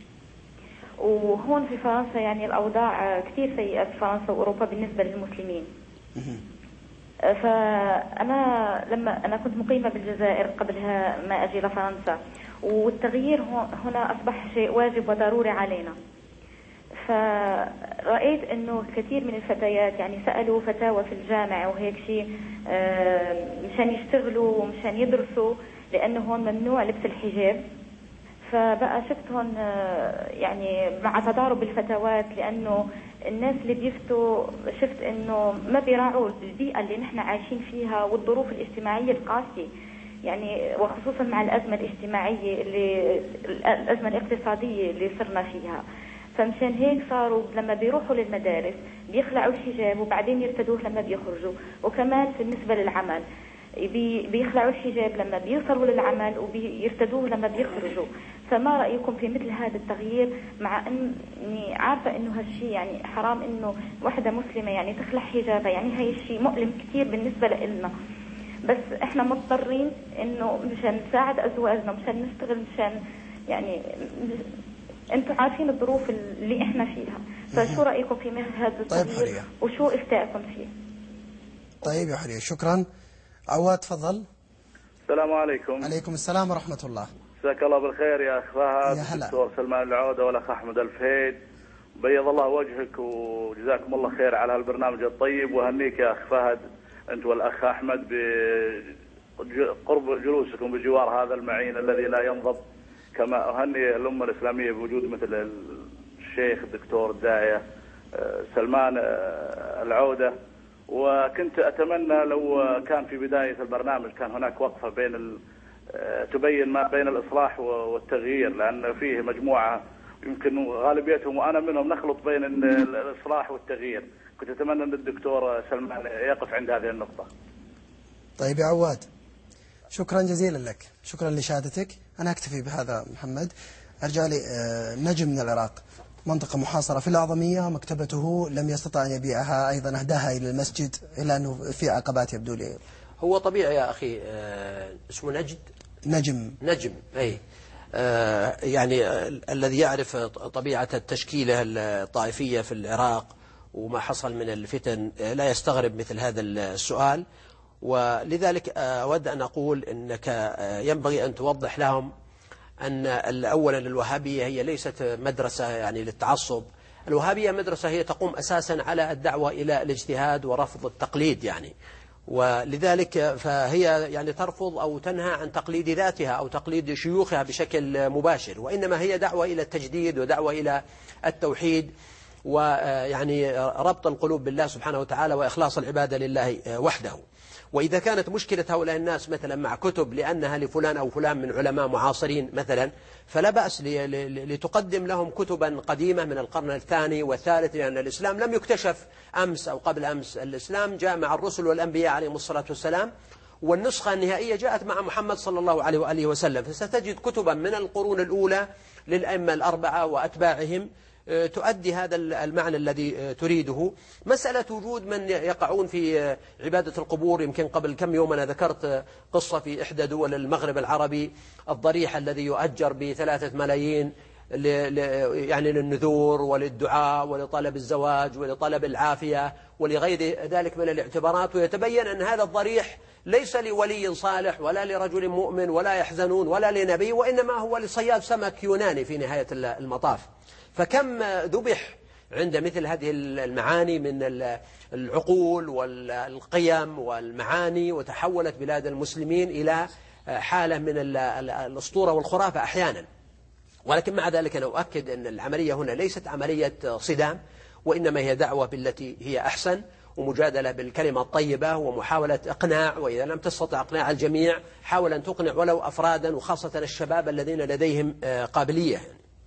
وهون في فرنسا يعني الأوضاع كثير سيئة في فرنسا وأوروبا بالنسبة للمسلمين. فأنا لما أنا كنت مقيمة بالجزائر قبلها ما أجي لفرنسا، والتغيير هنا أصبح شيء واجب وضروري علينا. فرأيت إنه كثير من الفتيات يعني سألوا فتاوى في الجامعة وهيك شيء مشان يشتغلوا ومشان يدرسوا، لأنه هون ممنوع لبس الحجاب. فبقى شفت هون يعني مع تضارب الفتوات، لأنه الناس اللي بيفتوا شفت إنه ما بيراعوا البيئة اللي نحن عايشين فيها والظروف الاجتماعية القاسية، يعني وخصوصا مع الأزمة الاجتماعية اللي الأزمة الاقتصادية اللي صرنا فيها. فمشان هيك صاروا لما بيروحوا للمدارس بيخلعوا الحجاب وبعدين يرتدوه لما بيخرجوا. وكمان بالنسبة للعمل بيخلعوا الحجاب لما بيوصلوا للعمل وبيرتدوه لما بيخرجوا. فما رأيكم في مثل هذا التغيير، مع أني عارفة أنه هالشيء يعني حرام أنه وحدة مسلمة يعني تخلع حجابها، يعني هاي الشيء مؤلم كثير بالنسبة لنا، بس إحنا مضطرين أنه مشان نساعد أزواجنا مشان نشتغل مشان يعني أنتم عارفين الظروف اللي إحنا فيها. فشو رأيكم في مثل هذا التغيير؟ طيب وشو إفتاءكم فيه؟ طيب يا حرية شكرا. عواد تفضل. السلام عليكم. عليكم السلام ورحمة الله. جزاك الله بالخير يا أخ فهد. يا هلا. الدكتور سلمان العودة والأخ أحمد الفهيد، بيض الله وجهك وجزاكم الله خير على هالبرنامج الطيب، وهنيك يا أخ فهد أنت والأخ أحمد بقرب جلوسكم بجوار هذا المعين الذي لا ينضب. كما أهني الأمة الإسلامية بوجود مثل الشيخ الدكتور الداعية سلمان العودة. وكنت أتمنى لو كان في بداية البرنامج كان هناك وقفة بين ال... تبين ما بين الإصلاح والتغيير، لأن فيه مجموعة يمكن غالبيتهم وأنا منهم نخلط بين الإصلاح والتغيير. كنت أتمنى أن الدكتور سلمان يقف عند هذه النقطة. طيب يا عواد، شكرا جزيلا لك، شكرا لشهادتك. أنا أكتفي بهذا محمد. أرجع لي نجم من العراق، منطقة محاصرة في الأعظمية، مكتبته لم يستطع أن يبيعها، أيضا أهداها إلى المسجد، إلا أنه في عقبات يبدو لي. هو طبيعي يا أخي، اسمه نجد نجم نجم أي آه يعني آه الذي يعرف طبيعة التشكيلة الطائفية في العراق وما حصل من الفتن آه لا يستغرب مثل هذا السؤال. ولذلك آه أود أن أقول أنك آه ينبغي أن توضح لهم أن أولا الوهابية هي ليست مدرسة يعني للتعصب. الوهابية مدرسة هي تقوم أساسا على الدعوة إلى الاجتهاد ورفض التقليد يعني، ولذلك فهي يعني ترفض أو تنهى عن تقليد ذاتها أو تقليد شيوخها بشكل مباشر، وإنما هي دعوة إلى التجديد ودعوة إلى التوحيد ويعني ربط القلوب بالله سبحانه وتعالى وإخلاص العبادة لله وحده. وإذا كانت مشكلة هؤلاء الناس مثلا مع كتب لأنها لفلان أو فلان من علماء معاصرين مثلا، فلا بأس لتقدم لهم كتبا قديمة من القرن الثاني والثالث، لأن الإسلام لم يكتشف أمس أو قبل أمس. الإسلام جاء مع الرسل والأنبياء عليهم الصلاة والسلام، والنسخة النهائية جاءت مع محمد صلى الله عليه وآله وسلم. فستجد كتبا من القرون الأولى للأئمة الأربعة وأتباعهم تؤدي هذا المعنى الذي تريده. مسألة وجود من يقعون في عبادة القبور، يمكن قبل كم يوم أنا ذكرت قصة في إحدى دول المغرب العربي، الضريح الذي يؤجر بثلاثة ملايين يعني للنذور وللدعاء ولطلب الزواج ولطلب العافية ولغير ذلك من الاعتبارات، ويتبين أن هذا الضريح ليس لولي صالح ولا لرجل مؤمن ولا يحزنون ولا لنبي، وإنما هو لصياد سمك يوناني في نهاية المطاف. فكم ذبح عند مثل هذه المعاني من العقول والقيم والمعاني، وتحولت بلاد المسلمين إلى حالة من الأسطورة والخرافة أحيانا. ولكن مع ذلك أنا أؤكد أن العملية هنا ليست عملية صدام، وإنما هي دعوة بالتي هي أحسن، ومجادلة بالكلمة الطيبة، ومحاولة إقناع، وإذا لم تستطع إقناع الجميع حاول أن تقنع ولو أفرادا، وخاصة الشباب الذين لديهم قابلية.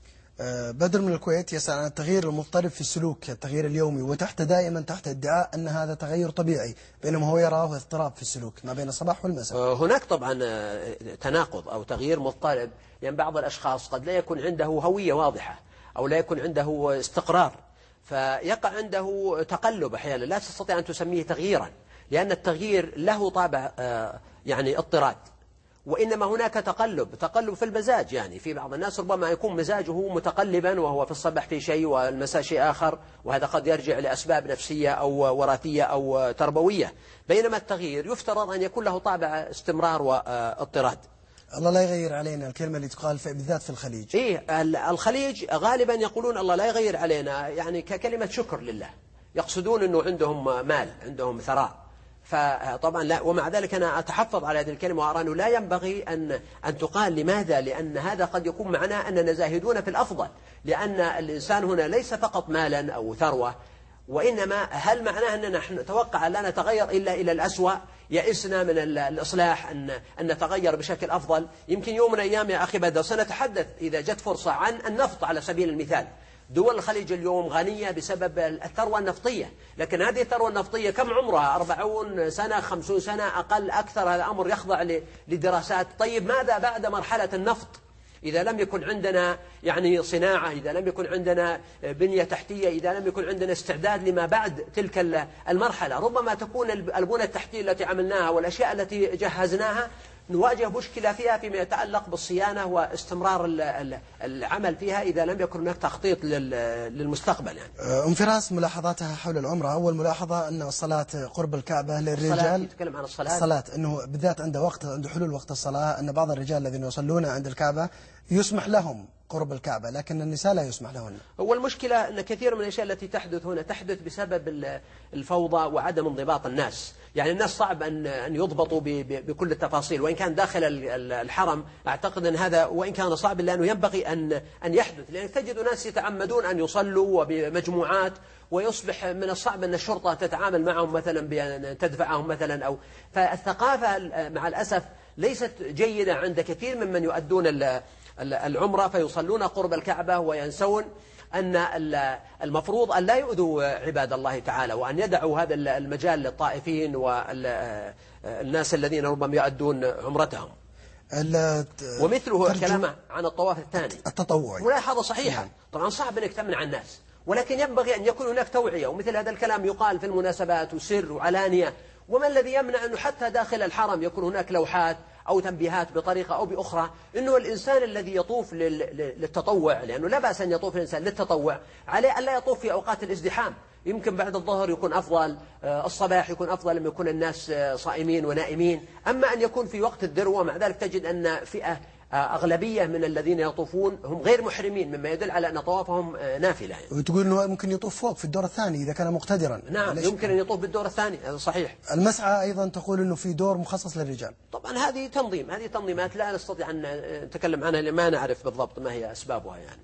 بدر من الكويت يسأل عن التغيير المضطرب في السلوك، التغيير اليومي، وتحت دائما تحت ادعاء أن هذا تغير طبيعي، بينما هو يراه اضطراب في السلوك ما بين الصباح والمساء. هناك طبعا تناقض أو تغيير مضطرب، لأن يعني بعض الأشخاص قد لا يكون عنده هوية واضحة أو لا يكون عنده استقرار، فيقع عنده تقلب أحيانا، لا تستطيع أن تسميه تغييرا، لأن التغيير له طابع يعني اضطراد، وإنما هناك تقلب تقلب في المزاج. يعني في بعض الناس ربما يكون مزاجه متقلبا، وهو في الصباح في شيء والمساء شيء آخر، وهذا قد يرجع لأسباب نفسية أو وراثية أو تربوية، بينما التغيير يفترض أن يكون له طابع استمرار واضطراد. الله لا يغير علينا، الكلمة اللي تقال في بالذات في الخليج. إيه الخليج غالبا يقولون الله لا يغير علينا، يعني ككلمة شكر لله، يقصدون أنه عندهم مال، عندهم ثراء. فطبعا لا، ومع ذلك أنا أتحفظ على هذه الكلمة وأرى أنه لا ينبغي أن أن تقال. لماذا؟ لأن هذا قد يكون معناه أننا زاهدون في الأفضل، لأن الإنسان هنا ليس فقط مالا أو ثروة، وإنما هل معناه أننا نحن نتوقع لا نتغير إلا إلى الأسوأ؟ يئسنا من الإصلاح أن أن نتغير بشكل أفضل. يمكن يوم من الأيام يا أخي بدر سنتحدث إذا جت فرصة عن النفط على سبيل المثال. دول الخليج اليوم غنية بسبب الثروة النفطية، لكن هذه الثروة النفطية كم عمرها؟ أربعون سنة، خمسون سنة، أقل أكثر. هذا أمر يخضع لدراسات. طيب ماذا بعد مرحلة النفط؟ إذا لم يكن عندنا يعني صناعة، إذا لم يكن عندنا بنية تحتية، إذا لم يكن عندنا استعداد لما بعد تلك المرحلة، ربما تكون البنى التحتية التي عملناها والأشياء التي جهزناها نواجه مشكلة فيها فيما يتعلق بالصيانة واستمرار العمل فيها، إذا لم يكن هناك تخطيط للمستقبل. يعني أم فراس ملاحظاتها حول العمرة. أول ملاحظة أن الصلاة قرب الكعبة للرجال، يتكلم عن الصلاة الصلاة أنه بالذات عند وقت عند حلول وقت الصلاة، أن بعض الرجال الذين يصلون عند الكعبة يسمح لهم قرب الكعبة، لكن النساء لا يسمح لهن. هو المشكلة أن كثير من الأشياء التي تحدث هنا تحدث بسبب الفوضى وعدم انضباط الناس. يعني الناس صعب أن أن يضبطوا بكل التفاصيل، وإن كان داخل الحرم أعتقد أن هذا وإن كان صعب إلا أنه ينبغي أن أن يحدث، لأن تجد ناس يتعمدون أن يصلوا وبمجموعات، ويصبح من الصعب أن الشرطة تتعامل معهم مثلا بأن تدفعهم مثلا أو فالثقافة مع الأسف ليست جيدة عند كثير ممن يؤدون العمرة فيصلون قرب الكعبة وينسون أن المفروض أن لا يؤذوا عباد الله تعالى، وأن يدعوا هذا المجال للطائفين والناس الذين ربما يؤدون عمرتهم. ومثله كلامه عن الطواف الثاني التطوعي ملاحظة صحيحة. طبعا صعب أنك تمنع الناس، ولكن ينبغي أن يكون هناك توعية، ومثل هذا الكلام يقال في المناسبات وسر وعلانية. وما الذي يمنع أنه حتى داخل الحرم يكون هناك لوحات أو تنبيهات بطريقة أو بأخرى أنه الإنسان الذي يطوف للتطوع، لأنه لا بأس أن يطوف الإنسان للتطوع، عليه أن لا يطوف في أوقات الازدحام. يمكن بعد الظهر يكون أفضل، الصباح يكون أفضل لما يكون الناس صائمين ونائمين. أما أن يكون في وقت الذروة، مع ذلك تجد أن فئة أغلبية من الذين يطوفون هم غير محرمين، مما يدل على أن طوافهم نافلة. يعني. وتقول أنه ممكن يطوف فوق في الدور الثاني إذا كان مقتدرا. نعم يمكن أن يطوف بالدور الثاني، هذا صحيح. المسعى أيضا تقول أنه في دور مخصص للرجال. طبعا هذه تنظيم، هذه تنظيمات لا نستطيع أن نتكلم عنها لأن ما نعرف بالضبط ما هي أسبابها. يعني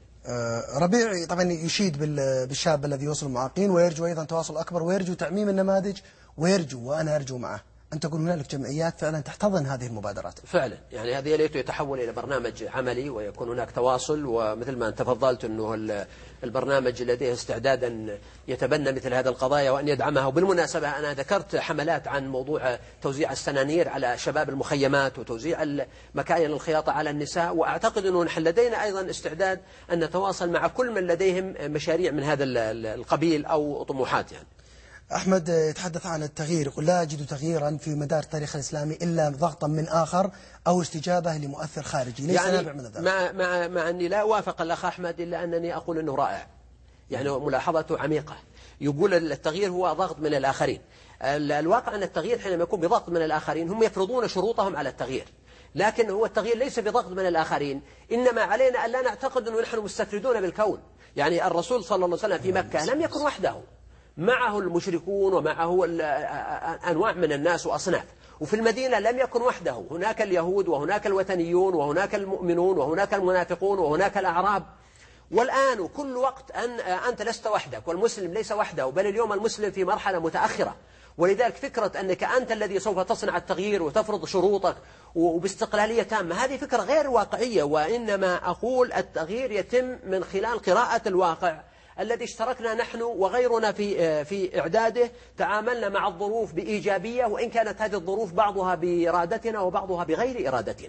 ربيع طبعا يشيد بالشاب الذي يوصل المعاقين، ويرجو أيضا تواصل أكبر، ويرجو تعميم النماذج، ويرجو وأنا أرجو معه أن تكون هنالك جمعيات فعلا تحتضن هذه المبادرات. فعلا يعني هذه يا ليته يتحول إلى برنامج عملي ويكون هناك تواصل، ومثل ما أنت تفضلت أنه البرنامج لديه استعداد أن يتبنى مثل هذه القضايا وأن يدعمها. وبالمناسبة أنا ذكرت حملات عن موضوع توزيع السنانير على شباب المخيمات وتوزيع مكاين الخياطة على النساء، وأعتقد أنه نحن لدينا أيضا استعداد أن نتواصل مع كل من لديهم مشاريع من هذا القبيل أو طموحات. يعني أحمد يتحدث عن التغيير، يقول لا أجد تغييرا في مدار التاريخ الإسلامي إلا ضغطا من آخر أو استجابة لمؤثر خارجي، ليس يعني نابع من الذات. مع, مع, مع أني لا أوافق الأخ أحمد إلا أنني أقول أنه رائع، يعني ملاحظته عميقة. يقول التغيير هو ضغط من الآخرين. الواقع أن التغيير حينما يكون بضغط من الآخرين هم يفرضون شروطهم على التغيير، لكن هو التغيير ليس بضغط من الآخرين، إنما علينا أن لا نعتقد أنه نحن مستفردون بالكون. يعني الرسول صلى الله عليه وسلم في مكة لم يكن وحده، معه المشركون ومعه أنواع من الناس وأصناف، وفي المدينة لم يكن وحده، هناك اليهود وهناك الوثنيون وهناك المؤمنون وهناك المنافقون وهناك الأعراب. والآن وكل وقت أن أنت لست وحدك، والمسلم ليس وحده، بل اليوم المسلم في مرحلة متأخرة. ولذلك فكرة أنك أنت الذي سوف تصنع التغيير وتفرض شروطك وباستقلالية تامة، هذه فكرة غير واقعية. وإنما أقول التغيير يتم من خلال قراءة الواقع الذي اشتركنا نحن وغيرنا في في إعداده. تعاملنا مع الظروف بإيجابية، وإن كانت هذه الظروف بعضها بإرادتنا وبعضها بغير إرادتنا.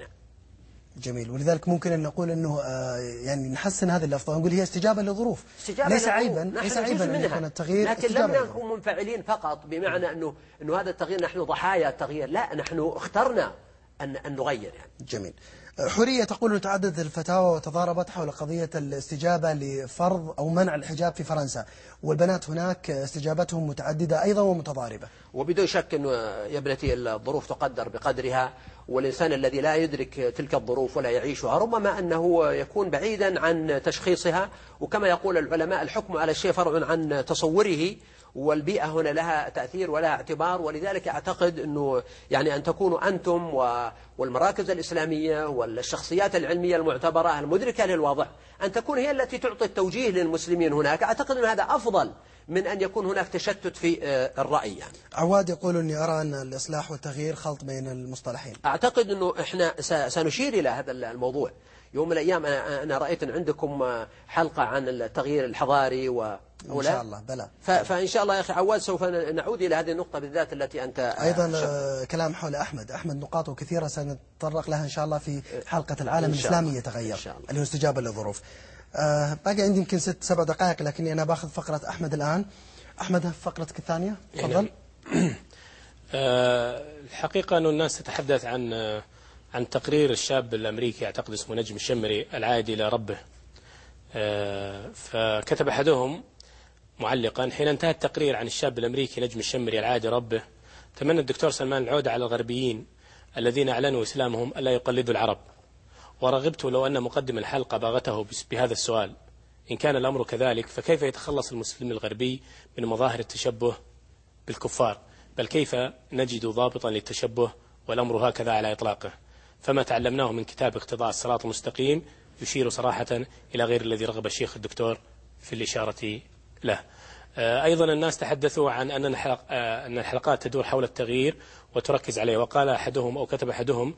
جميل. ولذلك ممكن أن نقول أنه يعني نحسن هذه اللفظة، نقول هي استجابة للظروف. استجابة ليس للظروف. عيبا، ليس عيبا أن يكون التغيير، لكن لم نكن منفعلين فقط بمعنى أنه أنه هذا التغيير نحن ضحايا التغيير، لا، نحن اخترنا أن أن نغير. يعني جميل. حورية تقول أن تعددت الفتاوى وتضاربت حول قضية الاستجابة لفرض أو منع الحجاب في فرنسا، والبنات هناك استجابتهم متعددة أيضا ومتضاربة. وبدون شك أنه يا ابنتي الظروف تقدر بقدرها، والإنسان الذي لا يدرك تلك الظروف ولا يعيشها ربما أنه يكون بعيدا عن تشخيصها. وكما يقول العلماء الحكم على الشيء فرع عن تصوره، والبيئة هنا لها تأثير ولها اعتبار. ولذلك أعتقد أنه يعني أن تكونوا أنتم والمراكز الإسلامية والشخصيات العلمية المعتبرة المدركة للوضع أن تكون هي التي تعطي التوجيه للمسلمين هناك. أعتقد أن هذا أفضل من أن يكون هناك تشتت في الرأي. يعني عواد يقول أني أرى أن الإصلاح والتغيير خلط بين المصطلحين. أعتقد أنه إحنا سنشير إلى هذا الموضوع يوم من الأيام. أنا رأيت أن عندكم حلقة عن التغيير الحضاري و إن شاء الله بلى. فإن شاء الله يا أخي عواد سوف نعود إلى هذه النقطة بالذات التي أنت أيضا شغل. كلام حول أحمد أحمد نقاطه كثيرة سنتطرق لها إن شاء الله في حلقة العالم الإسلامي يتغير اللي هو استجابة للظروف. أه باقي عندي يمكن ست سبع دقائق، لكني أنا باخذ فقرة أحمد الآن. أحمد فقرتك الثانية تفضل. أه الحقيقة أن الناس تتحدث عن عن تقرير الشاب الأمريكي أعتقد اسمه نجم الشمري العائد إلى ربه. أه فكتب أحدهم معلقا: حين انتهى التقرير عن الشاب الأمريكي نجم الشمري العائد ربه، تمنى الدكتور سلمان العودة على الغربيين الذين أعلنوا إسلامهم ألا يقلدوا العرب، ورغبت لو أن مقدم الحلقة باغته بهذا السؤال: إن كان الأمر كذلك فكيف يتخلص المسلم الغربي من مظاهر التشبه بالكفار؟ بل كيف نجد ضابطا للتشبه والأمر هكذا على إطلاقه؟ فما تعلمناه من كتاب اقتضاء الصراط المستقيم يشير صراحة إلى غير الذي رغب الشيخ الدكتور في الإشارة له. أيضا الناس تحدثوا عن أن أن الحلقات تدور حول التغيير وتركز عليه، وقال أحدهم أو كتب أحدهم: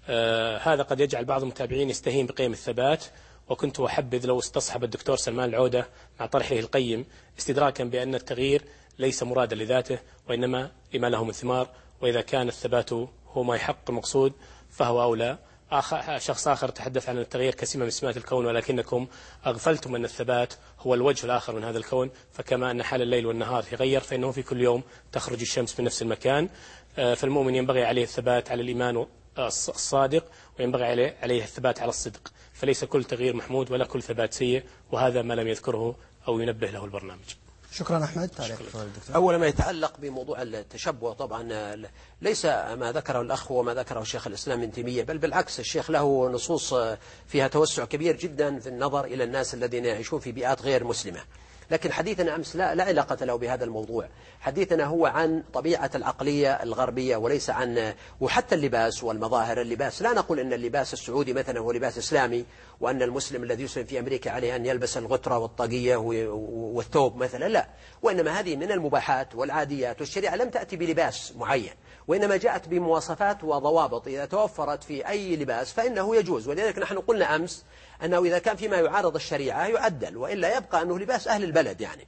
هذا قد يجعل بعض المتابعين يستهين بقيم الثبات، وكنت أحبذ لو استصحب الدكتور سلمان العودة مع طرحه القيم استدراكا بأن التغيير ليس مرادا لذاته وإنما لما له من ثمار، وإذا كان الثبات هو ما يحقق المقصود فهو أولى. آخر شخص آخر تحدث عن التغيير كسمة من سمات الكون، ولكنكم أغفلتم أن الثبات هو الوجه الآخر من هذا الكون، فكما أن حال الليل والنهار يغير فإنه في كل يوم تخرج الشمس من نفس المكان. فالمؤمن ينبغي عليه الثبات على الإيمان الصادق، وينبغي عليه الثبات على الصدق، فليس كل تغيير محمود ولا كل ثبات سيء، وهذا ما لم يذكره أو ينبه له البرنامج. شكرا أحمد. أول ما يتعلق بموضوع التشبه، طبعا ليس ما ذكره الأخ وما ذكره الشيخ الإسلام ابن تيمية، بل بالعكس الشيخ له نصوص فيها توسع كبير جدا في النظر إلى الناس الذين يعيشون في بيئات غير مسلمة. لكن حديثنا أمس لا, لا علاقة له بهذا الموضوع. حديثنا هو عن طبيعة العقلية الغربية وليس عن، وحتى اللباس والمظاهر. اللباس لا نقول أن اللباس السعودي مثلا هو لباس إسلامي، وأن المسلم الذي يسلم في أمريكا عليه أن يلبس الغترة والطاقية والثوب مثلا، لا، وإنما هذه من المباحات والعاديات، والشريعة لم تأتي بلباس معين، وإنما جاءت بمواصفات وضوابط إذا توفرت في أي لباس فإنه يجوز. ولذلك نحن قلنا أمس أنه إذا كان فيما يعارض الشريعة يعدل، وإلا يبقى أنه لباس أهل البلد يعني.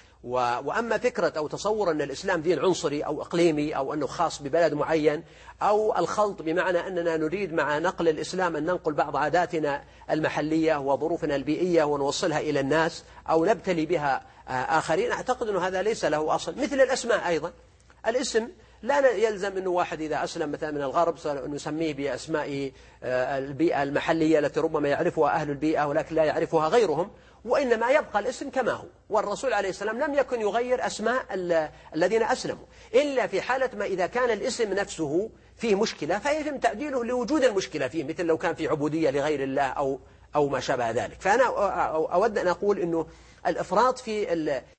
وأما فكرة أو تصور أن الإسلام دين عنصري أو إقليمي أو أنه خاص ببلد معين، أو الخلط بمعنى أننا نريد مع نقل الإسلام أن ننقل بعض عاداتنا المحلية وظروفنا البيئية ونوصلها إلى الناس أو نبتلي بها آخرين، أعتقد أنه هذا ليس له أصل. مثل الأسماء أيضا، الاسم لا يلزم أنه واحد إذا أسلم مثلا من الغرب نسميه بأسماء البيئة المحلية التي ربما يعرفها أهل البيئة ولكن لا يعرفها غيرهم، وإنما يبقى الاسم كما هو. والرسول عليه السلام لم يكن يغير أسماء الذين أسلموا إلا في حالة ما إذا كان الاسم نفسه فيه مشكلة فيتم تعديله لوجود المشكلة فيه، مثل لو كان في عبودية لغير الله أو أو ما شابه ذلك. فأنا أود أن أقول أنه الإفراط في